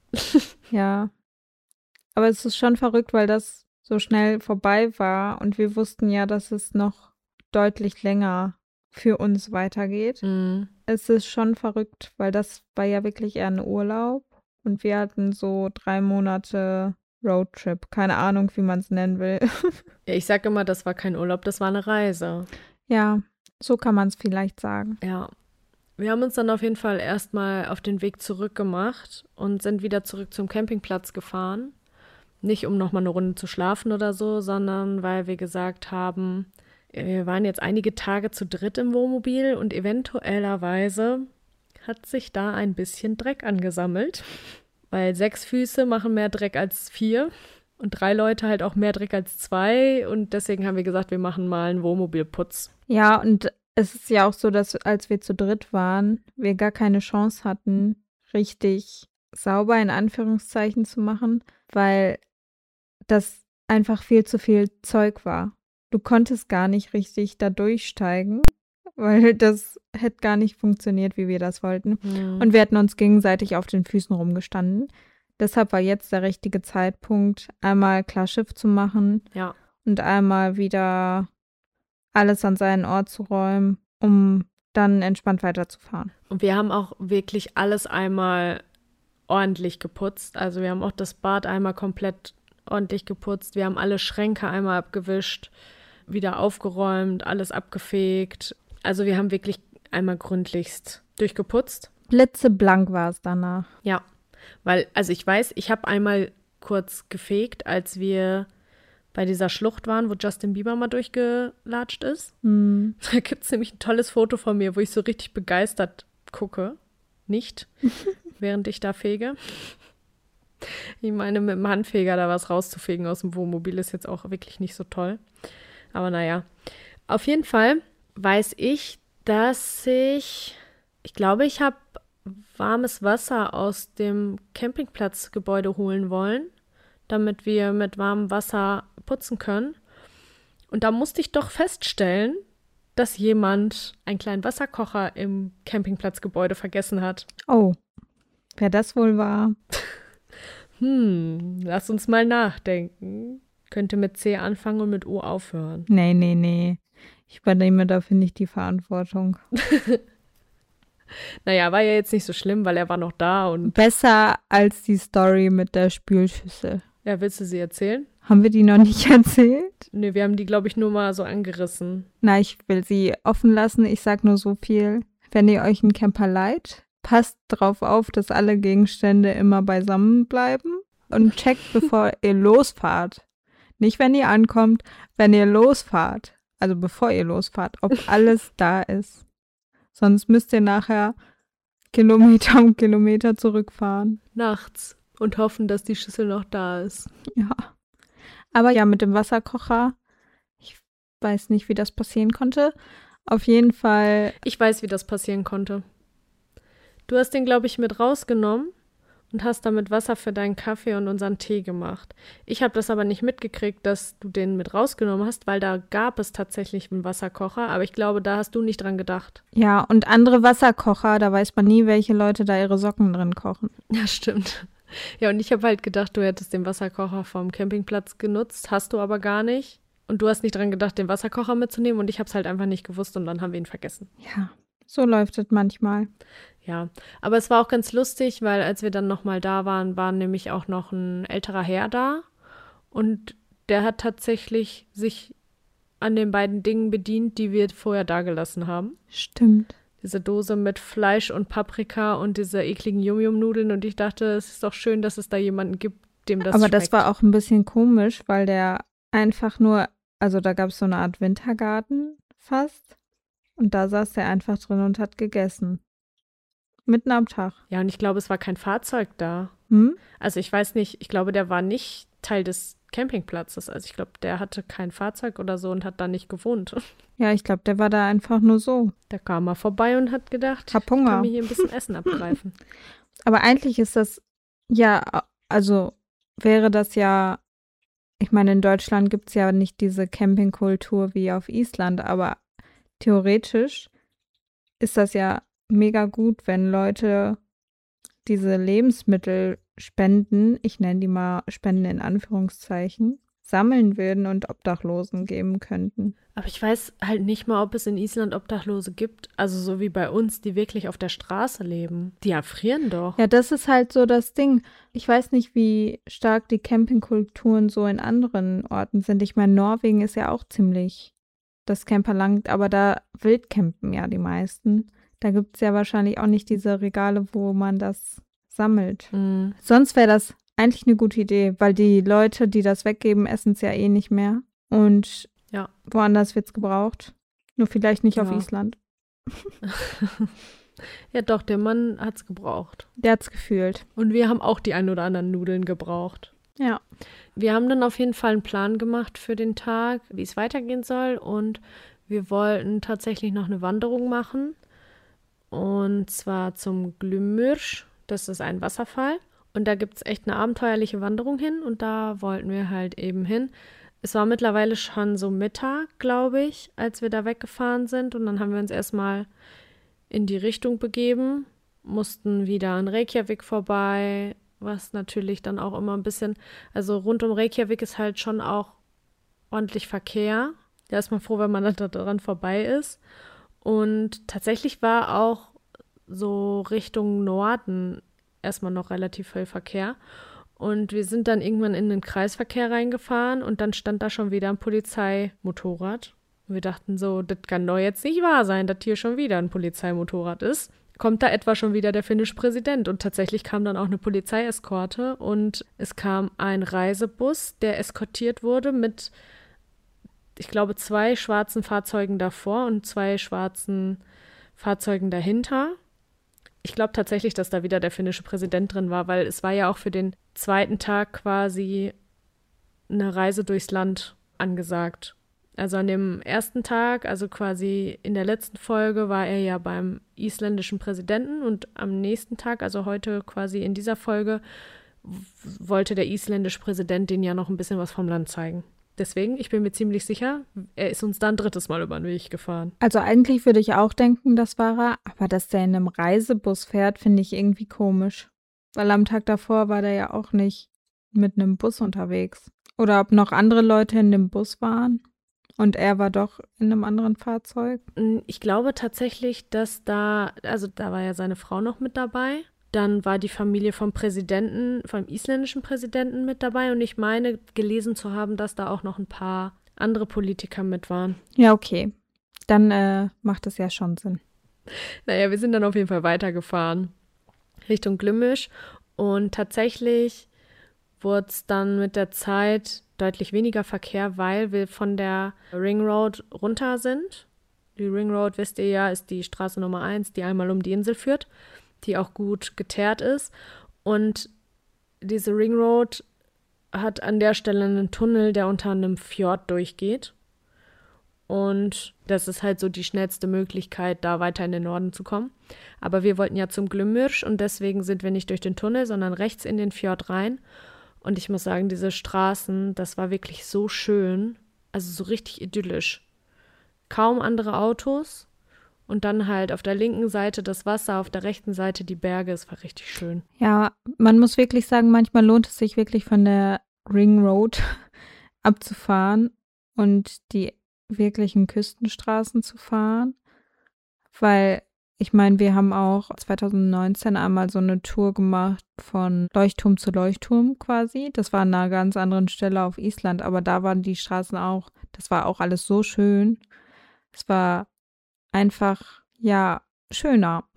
Ja. Aber es ist schon verrückt, weil das so schnell vorbei war und wir wussten ja, dass es noch deutlich länger für uns weitergeht. Mhm. Es ist schon verrückt, weil das war ja wirklich eher ein Urlaub und wir hatten so drei Monate Roadtrip. Keine Ahnung, wie man es nennen will. Ja, ich sage immer, das war kein Urlaub, das war eine Reise. Ja, so kann man es vielleicht sagen. Ja. Wir haben uns dann auf jeden Fall erstmal auf den Weg zurück gemacht und sind wieder zurück zum Campingplatz gefahren. Nicht, um nochmal eine Runde zu schlafen oder so, sondern weil wir gesagt haben, wir waren jetzt einige Tage zu dritt im Wohnmobil und eventuellerweise hat sich da ein bisschen Dreck angesammelt. Weil sechs Füße machen mehr Dreck als vier und drei Leute halt auch mehr Dreck als zwei. Und deswegen haben wir gesagt, wir machen mal einen Wohnmobilputz. Ja, und es ist ja auch so, dass als wir zu dritt waren, wir gar keine Chance hatten, richtig sauber in Anführungszeichen zu machen, weil das einfach viel zu viel Zeug war. Du konntest gar nicht richtig da durchsteigen, weil das hätte gar nicht funktioniert, wie wir das wollten. Mhm. Und wir hatten uns gegenseitig auf den Füßen rumgestanden. Deshalb war jetzt der richtige Zeitpunkt, einmal klar Schiff zu machen Ja. und einmal wieder alles an seinen Ort zu räumen, um dann entspannt weiterzufahren. Und wir haben auch wirklich alles einmal ordentlich geputzt. Also wir haben auch das Bad einmal komplett ordentlich geputzt. Wir haben alle Schränke einmal abgewischt, wieder aufgeräumt, alles abgefegt. Also wir haben wirklich einmal gründlichst durchgeputzt. Blitzeblank war es danach. Ja, weil, also ich weiß, ich habe einmal kurz gefegt, als wir bei dieser Schlucht waren, wo Justin Bieber mal durchgelatscht ist. Hm. Da gibt es nämlich ein tolles Foto von mir, wo ich so richtig begeistert gucke. Nicht, während ich da fege. Ich meine, mit dem Handfeger da was rauszufegen aus dem Wohnmobil ist jetzt auch wirklich nicht so toll. Aber naja, auf jeden Fall weiß ich, dass ich, ich glaube, ich habe warmes Wasser aus dem Campingplatzgebäude holen wollen, damit wir mit warmem Wasser putzen können. Und da musste ich doch feststellen, dass jemand einen kleinen Wasserkocher im Campingplatzgebäude vergessen hat. Oh, wer das wohl war? Hm, lass uns mal nachdenken. Könnte mit C anfangen und mit O aufhören. Nee, nee, nee. Ich übernehme dafür nicht die Verantwortung. Naja, war ja jetzt nicht so schlimm, weil er war noch da und... Besser als die Story mit der Spülschüssel. Ja, willst du sie erzählen? Haben wir die noch nicht erzählt? Nee, wir haben die, glaube ich, nur mal so angerissen. Na, ich will sie offen lassen. Ich sag nur so viel. Wenn ihr euch einen Camper leiht, passt drauf auf, dass alle Gegenstände immer beisammen bleiben und checkt, bevor ihr losfahrt. Nicht, wenn ihr ankommt, wenn ihr losfahrt. Also bevor ihr losfahrt, ob alles da ist. Sonst müsst ihr nachher Kilometer um Kilometer zurückfahren. Nachts. Und hoffen, dass die Schüssel noch da ist. Ja. Aber ja, mit dem Wasserkocher, ich weiß nicht, wie das passieren konnte. Auf jeden Fall. Ich weiß, wie das passieren konnte. Du hast den, glaube ich, mit rausgenommen und hast damit Wasser für deinen Kaffee und unseren Tee gemacht. Ich habe das aber nicht mitgekriegt, dass du den mit rausgenommen hast, weil da gab es tatsächlich einen Wasserkocher. Aber ich glaube, da hast du nicht dran gedacht. Ja, und andere Wasserkocher, da weiß man nie, welche Leute da ihre Socken drin kochen. Ja, stimmt. Ja, und ich habe halt gedacht, du hättest den Wasserkocher vom Campingplatz genutzt, hast du aber gar nicht. Und du hast nicht dran gedacht, den Wasserkocher mitzunehmen und ich habe es halt einfach nicht gewusst und dann haben wir ihn vergessen. Ja, so läuft es manchmal. Ja, aber es war auch ganz lustig, weil als wir dann nochmal da waren, war nämlich auch noch ein älterer Herr da und der hat tatsächlich sich an den beiden Dingen bedient, die wir vorher dagelassen haben. Stimmt. Diese Dose mit Fleisch und Paprika und diese ekligen Yum-Yum-Nudeln und ich dachte, es ist doch schön, dass es da jemanden gibt, dem das Aber schmeckt. das war auch ein bisschen komisch, weil der einfach nur, also da gab es so eine Art Wintergarten fast und da saß der einfach drin und hat gegessen. Mitten am Tag. Ja, und ich glaube, es war kein Fahrzeug da. Hm? Also ich weiß nicht, ich glaube, der war nicht Teil des Campingplatzes. Also ich glaube, der hatte kein Fahrzeug oder so und hat da nicht gewohnt. Ja, ich glaube, der war da einfach nur so. Der kam mal vorbei und hat gedacht, Hab ich kann Hunger. mir hier ein bisschen Essen abgreifen. Aber eigentlich ist das, ja, also wäre das ja, ich meine, in Deutschland gibt es ja nicht diese Campingkultur wie auf Island, aber theoretisch ist das ja mega gut, wenn Leute diese Lebensmittel spenden, ich nenne die mal Spenden in Anführungszeichen, sammeln würden und Obdachlosen geben könnten. Aber ich weiß halt nicht mal, ob es in Island Obdachlose gibt, also so wie bei uns, die wirklich auf der Straße leben. Die erfrieren doch. Ja, das ist halt so das Ding. Ich weiß nicht, wie stark die Campingkulturen so in anderen Orten sind. Ich meine, Norwegen ist ja auch ziemlich das Camperland, aber da wildcampen ja die meisten. Da gibt es ja wahrscheinlich auch nicht diese Regale, wo man das sammelt. Mhm. Sonst wäre das eigentlich eine gute Idee, weil die Leute, die das weggeben, essen es ja eh nicht mehr. Und Ja. woanders wird es gebraucht. Nur vielleicht nicht auf Ja. Island. Ja doch, der Mann hat's gebraucht. Der hat's gefühlt. Und wir haben auch die ein oder anderen Nudeln gebraucht. Ja. Wir haben dann auf jeden Fall einen Plan gemacht für den Tag, wie es weitergehen soll. Und wir wollten tatsächlich noch eine Wanderung machen. Und zwar zum Glümürsch. Das ist ein Wasserfall. Und da gibt es echt eine abenteuerliche Wanderung hin. Und da wollten wir halt eben hin. Es war mittlerweile schon so Mittag, glaube ich, als wir da weggefahren sind. Und dann haben wir uns erstmal in die Richtung begeben, mussten wieder an Reykjavik vorbei, was natürlich dann auch immer ein bisschen, also rund um Reykjavik ist halt schon auch ordentlich Verkehr. Da ist man froh, wenn man dann da dran vorbei ist. Und tatsächlich war auch so Richtung Norden erstmal noch relativ viel Verkehr. Und wir sind dann irgendwann in den Kreisverkehr reingefahren und dann stand da schon wieder ein Polizeimotorrad. Und wir dachten so, das kann doch jetzt nicht wahr sein, dass hier schon wieder ein Polizeimotorrad ist. Kommt da etwa schon wieder der finnische Präsident? Und tatsächlich kam dann auch eine Polizeieskorte und es kam ein Reisebus, der eskortiert wurde mit, ich glaube, zwei schwarzen Fahrzeugen davor und zwei schwarzen Fahrzeugen dahinter. Ich glaube tatsächlich, dass da wieder der finnische Präsident drin war, weil es war ja auch für den zweiten Tag quasi eine Reise durchs Land angesagt. Also an dem ersten Tag, also quasi in der letzten Folge, war er ja beim isländischen Präsidenten und am nächsten Tag, also heute quasi in dieser Folge, w- wollte der isländische Präsident denen ja noch ein bisschen was vom Land zeigen. Deswegen, ich bin mir ziemlich sicher, er ist uns dann ein drittes Mal über den Weg gefahren. Also eigentlich würde ich auch denken, das war er, aber dass der in einem Reisebus fährt, finde ich irgendwie komisch. Weil am Tag davor war der ja auch nicht mit einem Bus unterwegs. Oder ob noch andere Leute in dem Bus waren und er war doch in einem anderen Fahrzeug. Ich glaube tatsächlich, dass da, also da war ja seine Frau noch mit dabei. Dann war die Familie vom Präsidenten, vom isländischen Präsidenten mit dabei. Und ich meine, gelesen zu haben, dass da auch noch ein paar andere Politiker mit waren. Ja, okay. Dann äh, macht es ja schon Sinn. Naja, wir sind dann auf jeden Fall weitergefahren Richtung Glümmisch. Und tatsächlich wurde es dann mit der Zeit deutlich weniger Verkehr, weil wir von der Ring Road runter sind. Die Ring Road, wisst ihr ja, ist die Straße Nummer eins, die einmal um die Insel führt, die auch gut geteert ist. Und diese Ring Road hat an der Stelle einen Tunnel, der unter einem Fjord durchgeht. Und das ist halt so die schnellste Möglichkeit, da weiter in den Norden zu kommen. Aber wir wollten ja zum Glümmirsch und deswegen sind wir nicht durch den Tunnel, sondern rechts in den Fjord rein. Und ich muss sagen, diese Straßen, das war wirklich so schön, also so richtig idyllisch. Kaum andere Autos und dann halt auf der linken Seite das Wasser, auf der rechten Seite die Berge. Es war richtig schön. Ja, man muss wirklich sagen, manchmal lohnt es sich wirklich von der Ring Road abzufahren und die wirklichen Küstenstraßen zu fahren, weil ich meine, wir haben auch zwanzig neunzehn einmal so eine Tour gemacht von Leuchtturm zu Leuchtturm quasi. Das war an einer ganz anderen Stelle auf Island, aber da waren die Straßen auch, das war auch alles so schön. Es war einfach, ja, schöner.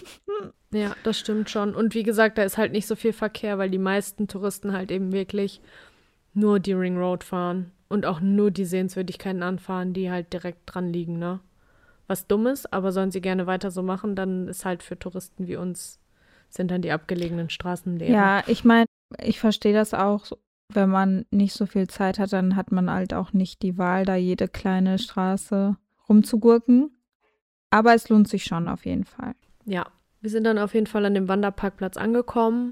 Ja, das stimmt schon. Und wie gesagt, da ist halt nicht so viel Verkehr, weil die meisten Touristen halt eben wirklich nur die Ring Road fahren und auch nur die Sehenswürdigkeiten anfahren, die halt direkt dran liegen, ne? Was dumm ist, aber sollen sie gerne weiter so machen, dann ist halt für Touristen wie uns, sind dann die abgelegenen Straßen leer. Ja, ich meine, ich verstehe das auch, wenn man nicht so viel Zeit hat, dann hat man halt auch nicht die Wahl, da jede kleine Straße rumzugurken. Aber es lohnt sich schon auf jeden Fall. Ja, wir sind dann auf jeden Fall an dem Wanderparkplatz angekommen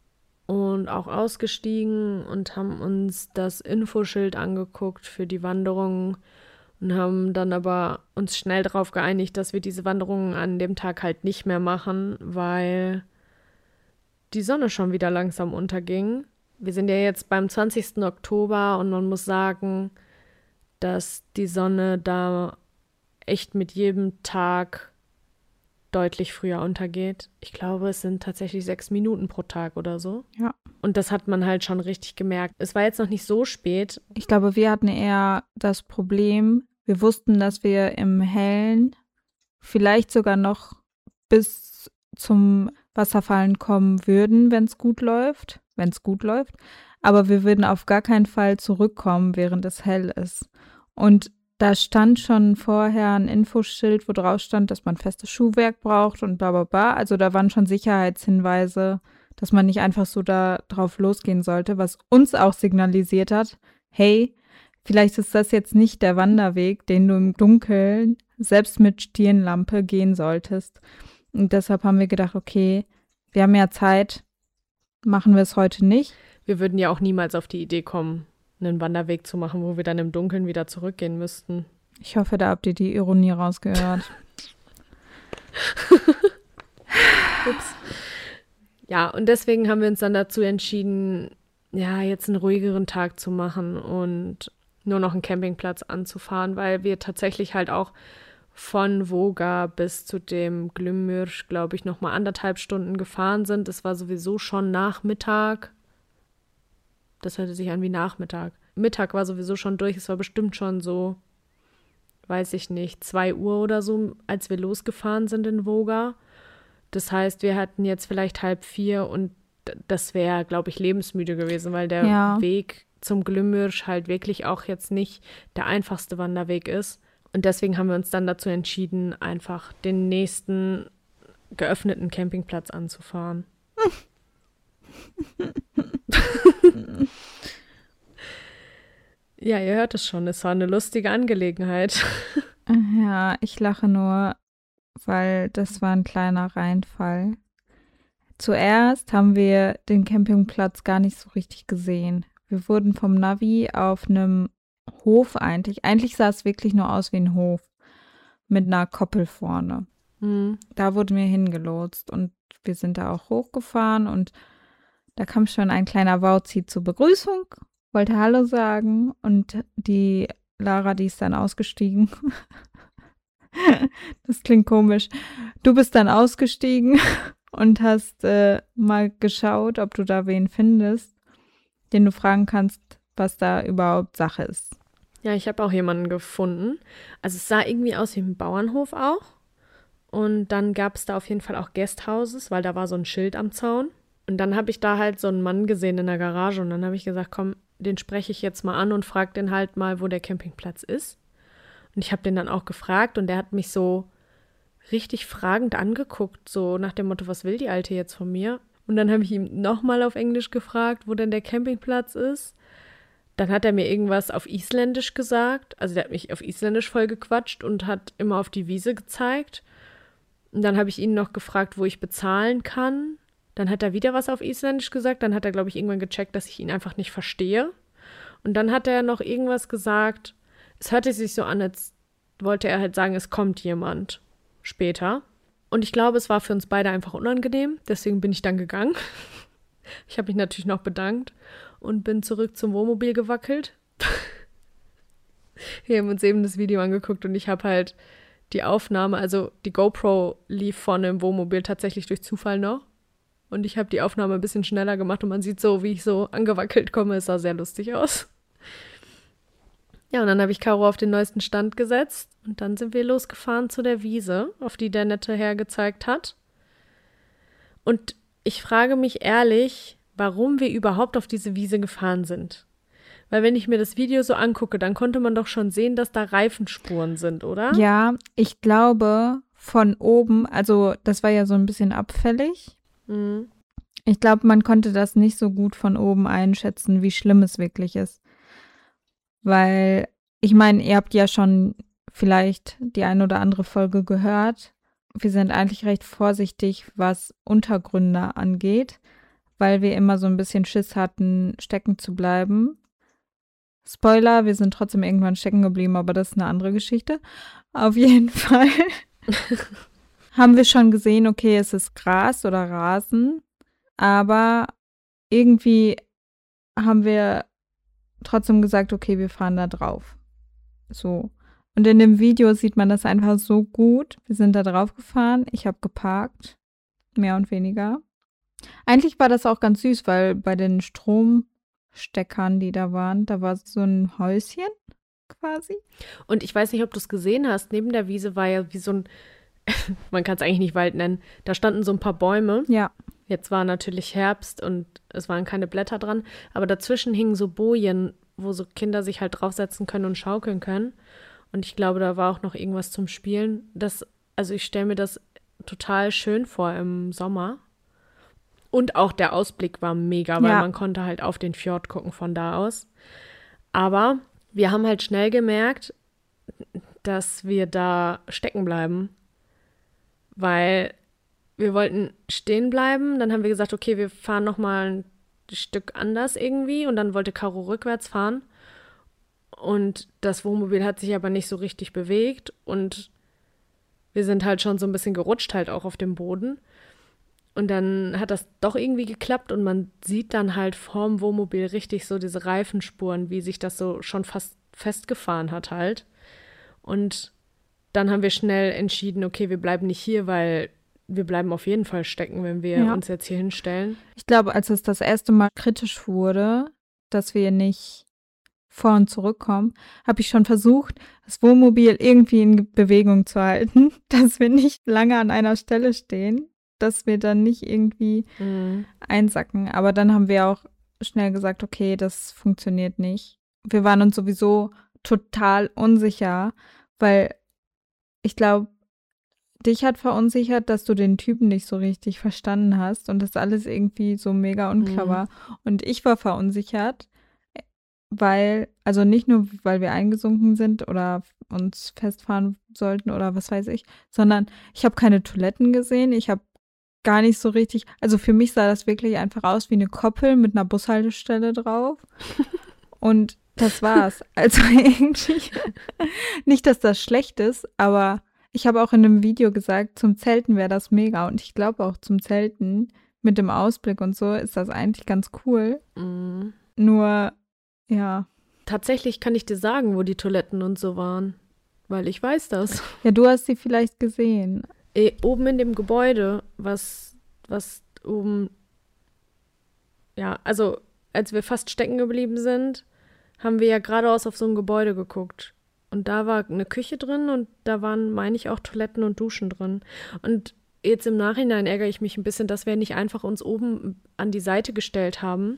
und auch ausgestiegen und haben uns das Infoschild angeguckt für die Wanderung und haben dann aber uns schnell darauf geeinigt, dass wir diese Wanderungen an dem Tag halt nicht mehr machen, weil die Sonne schon wieder langsam unterging. Wir sind ja jetzt beim zwanzigsten Oktober und man muss sagen, dass die Sonne da echt mit jedem Tag deutlich früher untergeht. Ich glaube, es sind tatsächlich sechs Minuten pro Tag oder so. Ja. Und das hat man halt schon richtig gemerkt. Es war jetzt noch nicht so spät. Ich glaube, wir hatten eher das Problem, wir wussten, dass wir im Hellen vielleicht sogar noch bis zum Wasserfallen kommen würden, wenn es gut läuft, wenn es gut läuft. Aber wir würden auf gar keinen Fall zurückkommen, während es hell ist. Und da stand schon vorher ein Infoschild, wo drauf stand, dass man festes Schuhwerk braucht und bla bla bla. Also da waren schon Sicherheitshinweise, dass man nicht einfach so da drauf losgehen sollte, was uns auch signalisiert hat, hey, vielleicht ist das jetzt nicht der Wanderweg, den du im Dunkeln, selbst mit Stirnlampe, gehen solltest. Und deshalb haben wir gedacht, okay, wir haben ja Zeit, machen wir es heute nicht. Wir würden ja auch niemals auf die Idee kommen, einen Wanderweg zu machen, wo wir dann im Dunkeln wieder zurückgehen müssten. Ich hoffe, da habt ihr die Ironie rausgehört. Ups. Ja, und deswegen haben wir uns dann dazu entschieden, ja, jetzt einen ruhigeren Tag zu machen und nur noch einen Campingplatz anzufahren, weil wir tatsächlich halt auch von Voga bis zu dem Glümmirsch, glaube ich, nochmal anderthalb Stunden gefahren sind. Es war sowieso schon Nachmittag. Das hörte sich an wie Nachmittag. Mittag war sowieso schon durch. Es war bestimmt schon so, weiß ich nicht, zwei Uhr oder so, als wir losgefahren sind in Voga. Das heißt, wir hatten jetzt vielleicht halb vier und das wäre, glaube ich, lebensmüde gewesen, weil der Ja. Weg zum Glümmirsch halt wirklich auch jetzt nicht der einfachste Wanderweg ist. Und deswegen haben wir uns dann dazu entschieden, einfach den nächsten geöffneten Campingplatz anzufahren. Ja, ihr hört es schon, es war eine lustige Angelegenheit. Ja, ich lache nur, weil das war ein kleiner Reinfall. Zuerst haben wir den Campingplatz gar nicht so richtig gesehen. Wir wurden vom Navi auf einem Hof eigentlich. Eigentlich sah es wirklich nur aus wie ein Hof mit einer Koppel vorne. Mhm. Da wurden wir hingelotst und wir sind da auch hochgefahren und da kam schon ein kleiner Wauzi zur Begrüßung, wollte Hallo sagen und die Lara, die ist dann ausgestiegen. Das klingt komisch. Du bist dann ausgestiegen und hast äh, mal geschaut, ob du da wen findest, den du fragen kannst, was da überhaupt Sache ist. Ja, ich habe auch jemanden gefunden. Also es sah irgendwie aus wie ein Bauernhof auch. Und dann gab es da auf jeden Fall auch Guesthouses, weil da war so ein Schild am Zaun. Und dann habe ich da halt so einen Mann gesehen in der Garage und dann habe ich gesagt, komm, den spreche ich jetzt mal an und frage den halt mal, wo der Campingplatz ist. Und ich habe den dann auch gefragt und der hat mich so richtig fragend angeguckt, so nach dem Motto, was will die Alte jetzt von mir? Und dann habe ich ihm nochmal auf Englisch gefragt, wo denn der Campingplatz ist. Dann hat er mir irgendwas auf Isländisch gesagt. Also der hat mich auf Isländisch voll gequatscht und hat immer auf die Wiese gezeigt. Und dann habe ich ihn noch gefragt, wo ich bezahlen kann. Dann hat er wieder was auf Isländisch gesagt. Dann hat er, glaube ich, irgendwann gecheckt, dass ich ihn einfach nicht verstehe. Und dann hat er noch irgendwas gesagt. Es hörte sich so an, als wollte er halt sagen, es kommt jemand später. Und ich glaube, es war für uns beide einfach unangenehm. Deswegen bin ich dann gegangen. Ich habe mich natürlich noch bedankt und bin zurück zum Wohnmobil gewackelt. Wir haben uns eben das Video angeguckt und ich habe halt die Aufnahme, also die GoPro lief vorne im Wohnmobil tatsächlich durch Zufall noch. Und ich habe die Aufnahme ein bisschen schneller gemacht und man sieht so, wie ich so angewackelt komme. Es sah sehr lustig aus. Ja, und dann habe ich Caro auf den neuesten Stand gesetzt und dann sind wir losgefahren zu der Wiese, auf die der nette Herr gezeigt hat. Und ich frage mich ehrlich, warum wir überhaupt auf diese Wiese gefahren sind. Weil wenn ich mir das Video so angucke, dann konnte man doch schon sehen, dass da Reifenspuren sind, oder? Ja, ich glaube von oben, also das war ja so ein bisschen abfällig. Mhm. Ich glaube, man konnte das nicht so gut von oben einschätzen, wie schlimm es wirklich ist. Weil, ich meine, ihr habt ja schon vielleicht die ein oder andere Folge gehört. Wir sind eigentlich recht vorsichtig, was Untergründe angeht, weil wir immer so ein bisschen Schiss hatten, stecken zu bleiben. Spoiler, wir sind trotzdem irgendwann stecken geblieben, aber das ist eine andere Geschichte. Auf jeden Fall haben wir schon gesehen, okay, es ist Gras oder Rasen, aber irgendwie haben wir trotzdem gesagt, okay, wir fahren da drauf. So. Und in dem Video sieht man das einfach so gut. Wir sind da drauf gefahren, ich habe geparkt, mehr und weniger. Eigentlich war das auch ganz süß, weil bei den Stromsteckern, die da waren, da war so ein Häuschen quasi. Und ich weiß nicht, ob du es gesehen hast, neben der Wiese war ja wie so ein, man kann es eigentlich nicht Wald nennen, da standen so ein paar Bäume. Ja. Jetzt war natürlich Herbst und es waren keine Blätter dran, aber dazwischen hingen so Bojen, wo so Kinder sich halt draufsetzen können und schaukeln können. Und ich glaube, da war auch noch irgendwas zum Spielen. Das, also ich stelle mir das total schön vor im Sommer. Und auch der Ausblick war mega, weil Ja. man konnte halt auf den Fjord gucken von da aus. Aber wir haben halt schnell gemerkt, dass wir da stecken bleiben. Weil wir wollten stehen bleiben, dann haben wir gesagt, okay, wir fahren nochmal ein Stück anders irgendwie und dann wollte Caro rückwärts fahren und das Wohnmobil hat sich aber nicht so richtig bewegt und wir sind halt schon so ein bisschen gerutscht halt auch auf dem Boden und dann hat das doch irgendwie geklappt und man sieht dann halt vorm Wohnmobil richtig so diese Reifenspuren, wie sich das so schon fast festgefahren hat halt und dann haben wir schnell entschieden, okay, wir bleiben nicht hier, weil wir bleiben auf jeden Fall stecken, wenn wir Ja. uns jetzt hier hinstellen. Ich glaube, als es das erste Mal kritisch wurde, dass wir nicht vor und zurückkommen, habe ich schon versucht, das Wohnmobil irgendwie in Bewegung zu halten, dass wir nicht lange an einer Stelle stehen, dass wir dann nicht irgendwie Mhm. einsacken. Aber dann haben wir auch schnell gesagt, okay, das funktioniert nicht. Wir waren uns sowieso total unsicher, weil ich glaube, dich hat verunsichert, dass du den Typen nicht so richtig verstanden hast und das alles irgendwie so mega unklar Mhm. war. Und ich war verunsichert, weil, also nicht nur, weil wir eingesunken sind oder uns festfahren sollten oder was weiß ich, sondern ich habe keine Toiletten gesehen. Ich habe gar nicht so richtig, also für mich sah das wirklich einfach aus wie eine Koppel mit einer Bushaltestelle drauf. Und Das war's. Also eigentlich nicht, dass das schlecht ist, aber ich habe auch in einem Video gesagt, zum Zelten wäre das mega. Und ich glaube auch zum Zelten mit dem Ausblick und so ist das eigentlich ganz cool. Mm. Nur, ja. Tatsächlich kann ich dir sagen, wo die Toiletten und so waren, weil ich weiß das. Ja, du hast sie vielleicht gesehen. E, oben in dem Gebäude, was, was oben, ja, also als wir fast stecken geblieben sind, haben wir ja geradeaus auf so ein Gebäude geguckt. Und da war eine Küche drin und da waren, meine ich, auch Toiletten und Duschen drin. Und jetzt im Nachhinein ärgere ich mich ein bisschen, dass wir nicht einfach uns oben an die Seite gestellt haben,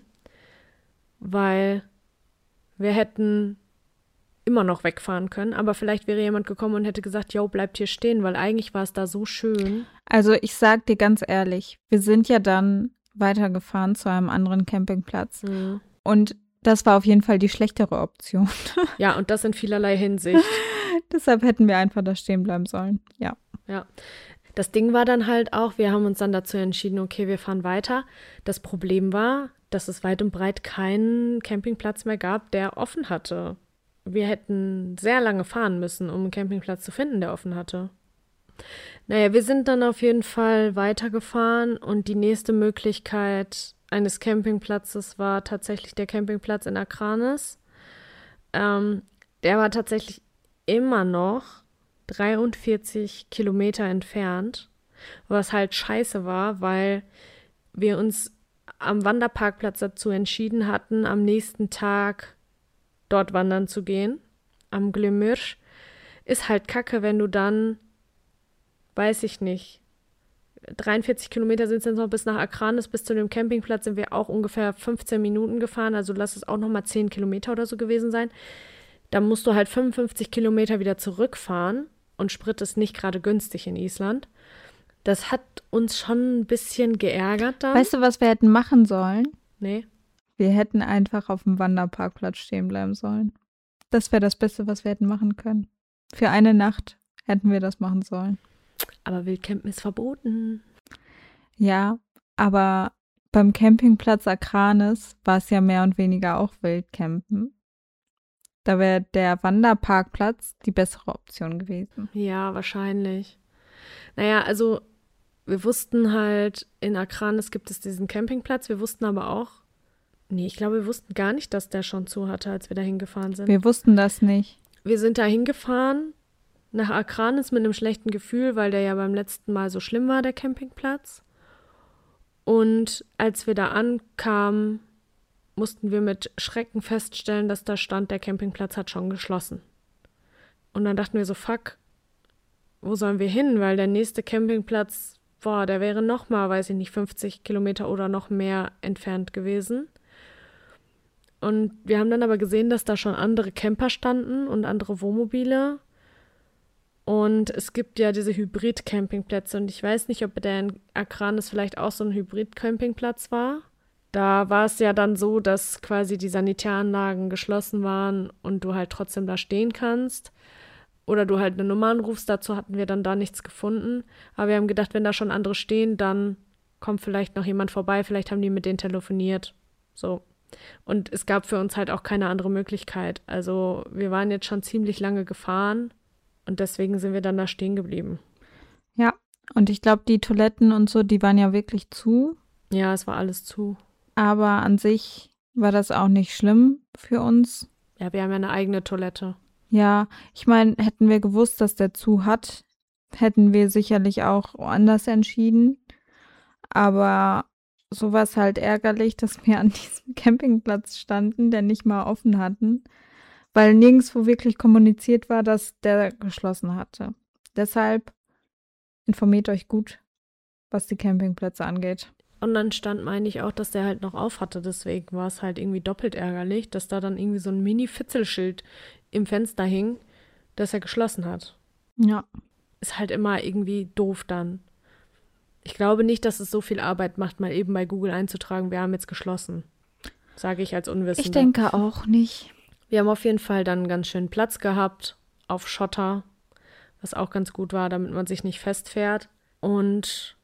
weil wir hätten immer noch wegfahren können. Aber vielleicht wäre jemand gekommen und hätte gesagt, yo, bleibt hier stehen, weil eigentlich war es da so schön. Also ich sag dir ganz ehrlich, wir sind ja dann weitergefahren zu einem anderen Campingplatz. Mhm. Und das war auf jeden Fall die schlechtere Option. Ja, und das in vielerlei Hinsicht. Deshalb hätten wir einfach da stehen bleiben sollen. Ja. Ja. Das Ding war dann halt auch, wir haben uns dann dazu entschieden, okay, wir fahren weiter. Das Problem war, dass es weit und breit keinen Campingplatz mehr gab, der offen hatte. Wir hätten sehr lange fahren müssen, um einen Campingplatz zu finden, der offen hatte. Naja, wir sind dann auf jeden Fall weitergefahren und die nächste Möglichkeit eines Campingplatzes war tatsächlich der Campingplatz in Akranes. Ähm, der war tatsächlich immer noch dreiundvierzig Kilometer entfernt, was halt scheiße war, weil wir uns am Wanderparkplatz dazu entschieden hatten, am nächsten Tag dort wandern zu gehen, am Glömürsch. Ist halt kacke, wenn du dann, weiß ich nicht, dreiundvierzig Kilometer sind es jetzt noch bis nach Akranes, bis zu dem Campingplatz sind wir auch ungefähr fünfzehn Minuten gefahren, also lass es auch nochmal zehn Kilometer oder so gewesen sein. Da musst du halt fünfundfünfzig Kilometer wieder zurückfahren und Sprit ist nicht gerade günstig in Island. Das hat uns schon ein bisschen geärgert dann. Weißt du, was wir hätten machen sollen? Nee. Wir hätten einfach auf dem Wanderparkplatz stehen bleiben sollen. Das wäre das Beste, was wir hätten machen können. Für eine Nacht hätten wir das machen sollen. Aber Wildcampen ist verboten. Ja, aber beim Campingplatz Akranes war es ja mehr und weniger auch Wildcampen. Da wäre der Wanderparkplatz die bessere Option gewesen. Ja, wahrscheinlich. Naja, also wir wussten halt, in Akranes gibt es diesen Campingplatz. Wir wussten aber auch, nee, ich glaube, wir wussten gar nicht, dass der schon zu hatte, als wir da hingefahren sind. Wir wussten das nicht. Wir sind da hingefahren, nach Akranes mit einem schlechten Gefühl, weil der ja beim letzten Mal so schlimm war, der Campingplatz. Und als wir da ankamen, mussten wir mit Schrecken feststellen, dass da stand, der Campingplatz hat schon geschlossen. Und dann dachten wir so, fuck, wo sollen wir hin? Weil der nächste Campingplatz, boah, der wäre noch mal, weiß ich nicht, fünfzig Kilometer oder noch mehr entfernt gewesen. Und wir haben dann aber gesehen, dass da schon andere Camper standen und andere Wohnmobile. Und es gibt ja diese Hybrid-Campingplätze. Und ich weiß nicht, ob der in Akranes vielleicht auch so ein Hybrid-Campingplatz war. Da war es ja dann so, dass quasi die Sanitäranlagen geschlossen waren und du halt trotzdem da stehen kannst. Oder du halt eine Nummer anrufst. Dazu hatten wir dann da nichts gefunden. Aber wir haben gedacht, wenn da schon andere stehen, dann kommt vielleicht noch jemand vorbei. Vielleicht haben die mit denen telefoniert. So. Und es gab für uns halt auch keine andere Möglichkeit. Also wir waren jetzt schon ziemlich lange gefahren und deswegen sind wir dann da stehen geblieben. Ja, und ich glaube, die Toiletten und so, die waren ja wirklich zu. Ja, es war alles zu. Aber an sich war das auch nicht schlimm für uns. Ja, wir haben ja eine eigene Toilette. Ja, ich meine, hätten wir gewusst, dass der zu hat, hätten wir sicherlich auch anders entschieden. Aber so war es halt ärgerlich, dass wir an diesem Campingplatz standen, der nicht mal offen hatten, weil nirgendwo wirklich kommuniziert war, dass der geschlossen hatte. Deshalb informiert euch gut, was die Campingplätze angeht. Und dann stand, meine ich, auch, dass der halt noch auf hatte. Deswegen war es halt irgendwie doppelt ärgerlich, dass da dann irgendwie so ein Mini-Fitzelschild im Fenster hing, dass er geschlossen hat. Ja. Ist halt immer irgendwie doof dann. Ich glaube nicht, dass es so viel Arbeit macht, mal eben bei Google einzutragen, wir haben jetzt geschlossen. Sage ich als Unwissender. Ich denke auch nicht. Wir haben auf jeden Fall dann ganz schön Platz gehabt auf Schotter, was auch ganz gut war, damit man sich nicht festfährt. Und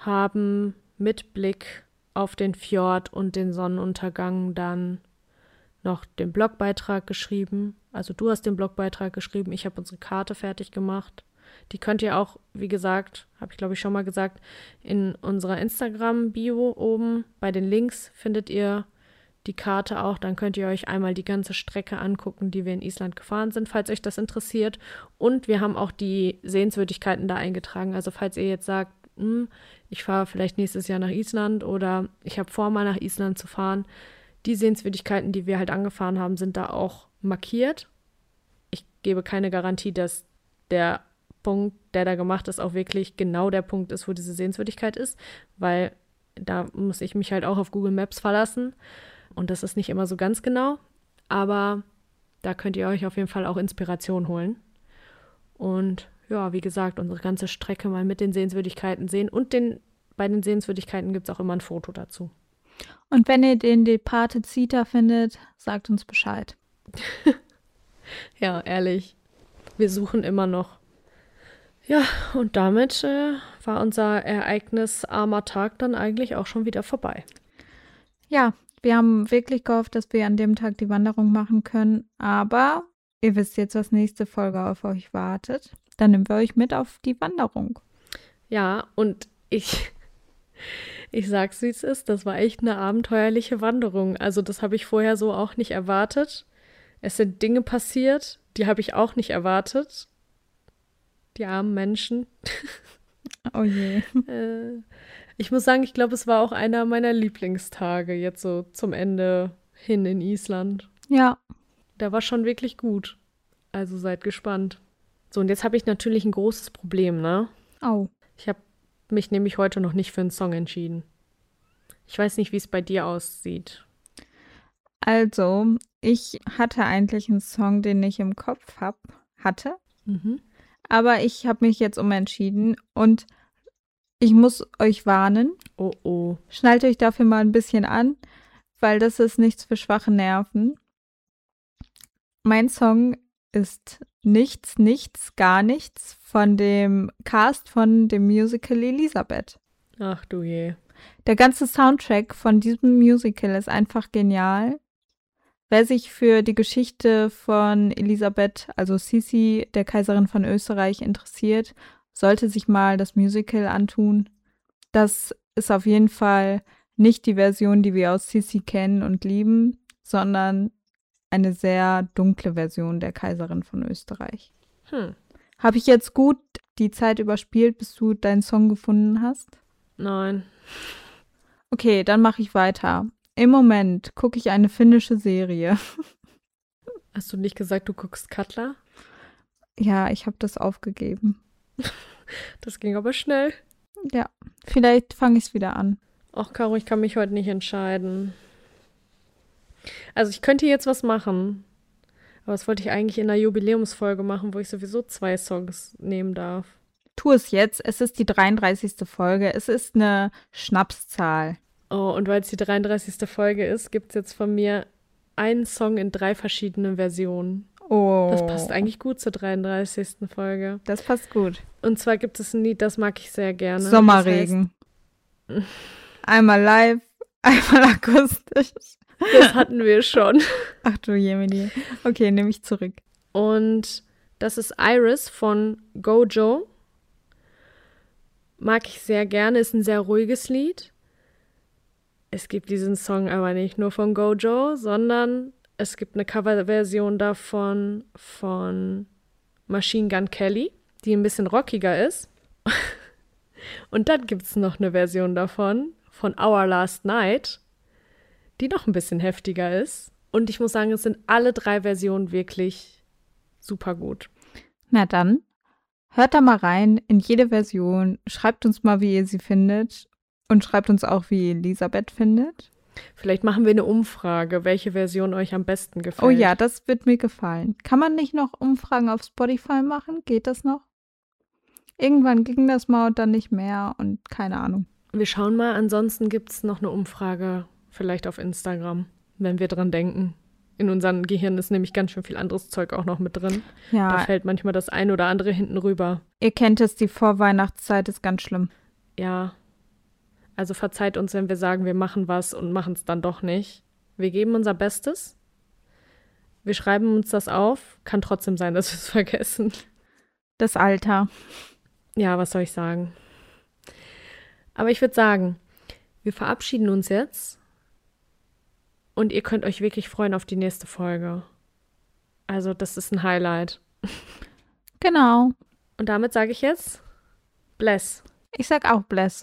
haben mit Blick auf den Fjord und den Sonnenuntergang dann noch den Blogbeitrag geschrieben. Also du hast den Blogbeitrag geschrieben, ich habe unsere Karte fertig gemacht. Die könnt ihr auch, wie gesagt, habe ich glaube ich schon mal gesagt, in unserer Instagram-Bio oben bei den Links findet ihr die Karte auch. Dann könnt ihr euch einmal die ganze Strecke angucken, die wir in Island gefahren sind, falls euch das interessiert. Und wir haben auch die Sehenswürdigkeiten da eingetragen. Also falls ihr jetzt sagt, hm, ich fahre vielleicht nächstes Jahr nach Island oder ich habe vor, mal nach Island zu fahren, die Sehenswürdigkeiten, die wir halt angefahren haben, sind da auch markiert. Ich gebe keine Garantie, dass der Punkt, der da gemacht ist, auch wirklich genau der Punkt ist, wo diese Sehenswürdigkeit ist, weil da muss ich mich halt auch auf Google Maps verlassen und das ist nicht immer so ganz genau, aber da könnt ihr euch auf jeden Fall auch Inspiration holen. Und ja, wie gesagt, unsere ganze Strecke mal mit den Sehenswürdigkeiten sehen und den, bei den Sehenswürdigkeiten gibt es auch immer ein Foto dazu. Und wenn ihr den Departed Zita findet, sagt uns Bescheid. Ja, ehrlich, wir suchen immer noch. Ja, und damit äh, war unser ereignisarmer Tag dann eigentlich auch schon wieder vorbei. Ja, wir haben wirklich gehofft, dass wir an dem Tag die Wanderung machen können, aber ihr wisst jetzt, was nächste Folge auf euch wartet. Dann nehmen wir euch mit auf die Wanderung. Ja, und ich, ich sag's, wie es ist, das war echt eine abenteuerliche Wanderung. Also das habe ich vorher so auch nicht erwartet. Es sind Dinge passiert, die habe ich auch nicht erwartet. Die armen Menschen. Oh je. äh, ich muss sagen, ich glaube, es war auch einer meiner Lieblingstage jetzt so zum Ende hin in Island. Ja. Der war schon wirklich gut. Also seid gespannt. So, und jetzt habe ich natürlich ein großes Problem, ne? Oh. Ich habe mich nämlich heute noch nicht für einen Song entschieden. Ich weiß nicht, wie es bei dir aussieht. Also, ich hatte eigentlich einen Song, den ich im Kopf hab, hatte. Mhm. Aber ich habe mich jetzt umentschieden und ich muss euch warnen. Oh, oh. Schnallt euch dafür mal ein bisschen an, weil das ist nichts für schwache Nerven. Mein Song ist nichts, nichts, gar nichts von dem Cast von dem Musical Elisabeth. Ach du je. Der ganze Soundtrack von diesem Musical ist einfach genial. Wer sich für die Geschichte von Elisabeth, also Sisi, der Kaiserin von Österreich, interessiert, sollte sich mal das Musical antun. Das ist auf jeden Fall nicht die Version, die wir aus Sisi kennen und lieben, sondern eine sehr dunkle Version der Kaiserin von Österreich. Hm. Habe ich jetzt gut die Zeit überspielt, bis du deinen Song gefunden hast? Nein. Okay, dann mache ich weiter. Im Moment gucke ich eine finnische Serie. Hast du nicht gesagt, du guckst Katla? Ja, ich habe das aufgegeben. Das ging aber schnell. Ja, vielleicht fange ich es wieder an. Ach, Caro, ich kann mich heute nicht entscheiden. Also ich könnte jetzt was machen. Aber das wollte ich eigentlich in einer Jubiläumsfolge machen, wo ich sowieso zwei Songs nehmen darf. Tu es jetzt. Es ist die dreiunddreißigste Folge. Es ist eine Schnapszahl. Oh, und weil es die dreiunddreißigste Folge ist, gibt es jetzt von mir einen Song in drei verschiedenen Versionen. Oh. Das passt eigentlich gut zur dreiunddreißigsten Folge. Das passt gut. Und zwar gibt es ein Lied, das mag ich sehr gerne. Sommerregen. Das heißt, einmal live, einmal akustisch. Das hatten wir schon. Ach du Jemini. Okay, nehme ich zurück. Und das ist Iris von Gojo. Mag ich sehr gerne, ist ein sehr ruhiges Lied. Es gibt diesen Song aber nicht nur von Gojo, sondern es gibt eine Coverversion davon von Machine Gun Kelly, die ein bisschen rockiger ist. Und dann gibt es noch eine Version davon, von Our Last Night, die noch ein bisschen heftiger ist. Und ich muss sagen, es sind alle drei Versionen wirklich super gut. Na dann, hört da mal rein in jede Version. Schreibt uns mal, wie ihr sie findet. Und schreibt uns auch, wie ihr Elisabeth findet. Vielleicht machen wir eine Umfrage, welche Version euch am besten gefällt. Oh ja, das wird mir gefallen. Kann man nicht noch Umfragen auf Spotify machen? Geht das noch? Irgendwann ging das mal und dann nicht mehr und keine Ahnung. Wir schauen mal, ansonsten gibt es noch eine Umfrage, vielleicht auf Instagram, wenn wir dran denken. In unserem Gehirn ist nämlich ganz schön viel anderes Zeug auch noch mit drin. Ja. Da fällt manchmal das ein oder andere hinten rüber. Ihr kennt es, die Vorweihnachtszeit ist ganz schlimm. Ja, also verzeiht uns, wenn wir sagen, wir machen was und machen es dann doch nicht. Wir geben unser Bestes, Wir schreiben uns das auf. Kann trotzdem sein, dass wir es vergessen. Das Alter. Ja, was soll ich sagen? Aber ich würde sagen, wir verabschieden uns jetzt und ihr könnt euch wirklich freuen auf die nächste Folge. Also das ist ein Highlight. Genau. Und damit sage ich jetzt Bless. Ich sag auch Bless.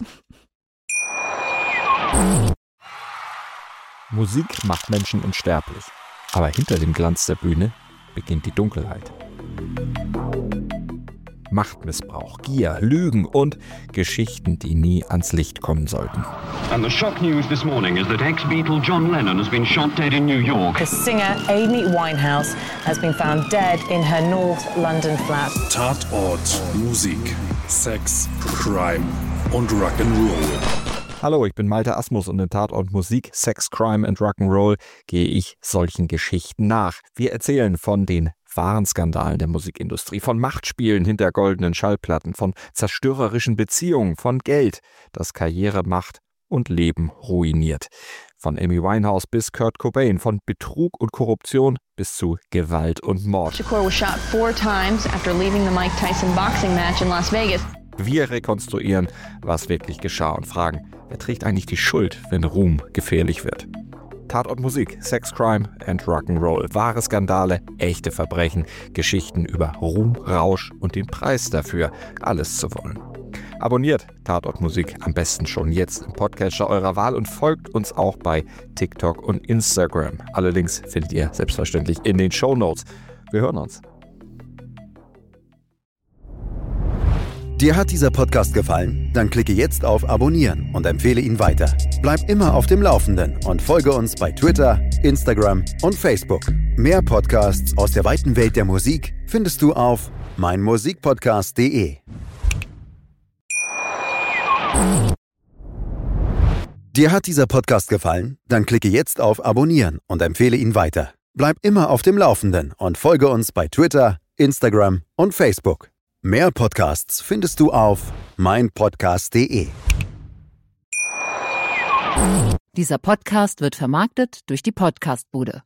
Musik macht Menschen unsterblich. Aber hinter dem Glanz der Bühne beginnt die Dunkelheit. Machtmissbrauch, Gier, Lügen und Geschichten, die nie ans Licht kommen sollten. And the shock news this morning is that ex-Beatle John Lennon has been shot dead in New York. The singer Amy Winehouse has been found dead in her North London flat. Tatort, Musik, Sex, Crime und Rock'n'Roll. Hallo, ich bin Malte Asmus und in Tatort Musik, Sex, Crime and Rock'n'Roll gehe ich solchen Geschichten nach. Wir erzählen von den wahren Skandalen der Musikindustrie, von Machtspielen hinter goldenen Schallplatten, von zerstörerischen Beziehungen, von Geld, das Karriere macht und Leben ruiniert. Von Amy Winehouse bis Kurt Cobain, von Betrug und Korruption bis zu Gewalt und Mord. Shakur was shot four times after leaving the Mike Tyson boxing match in Las Vegas. Wir rekonstruieren, was wirklich geschah und fragen, wer trägt eigentlich die Schuld, wenn Ruhm gefährlich wird? Tatort Musik, Sex, Crime and Rock'n'Roll. Wahre Skandale, echte Verbrechen, Geschichten über Ruhm, Rausch und den Preis dafür, alles zu wollen. Abonniert Tatort Musik am besten schon jetzt im Podcatcher eurer Wahl und folgt uns auch bei TikTok und Instagram. Alle Links findet ihr selbstverständlich in den Shownotes. Wir hören uns. Dir hat dieser Podcast gefallen? Dann klicke jetzt auf Abonnieren und empfehle ihn weiter. Bleib immer auf dem Laufenden und folge uns bei Twitter, Instagram und Facebook. Mehr Podcasts aus der weiten Welt der Musik findest du auf meinmusikpodcast punkt de. Dir hat dieser Podcast gefallen? Dann klicke jetzt auf Abonnieren und empfehle ihn weiter. Bleib immer auf dem Laufenden und folge uns bei Twitter, Instagram und Facebook. Mehr Podcasts findest du auf meinpodcast punkt de. Dieser Podcast wird vermarktet durch die Podcastbude.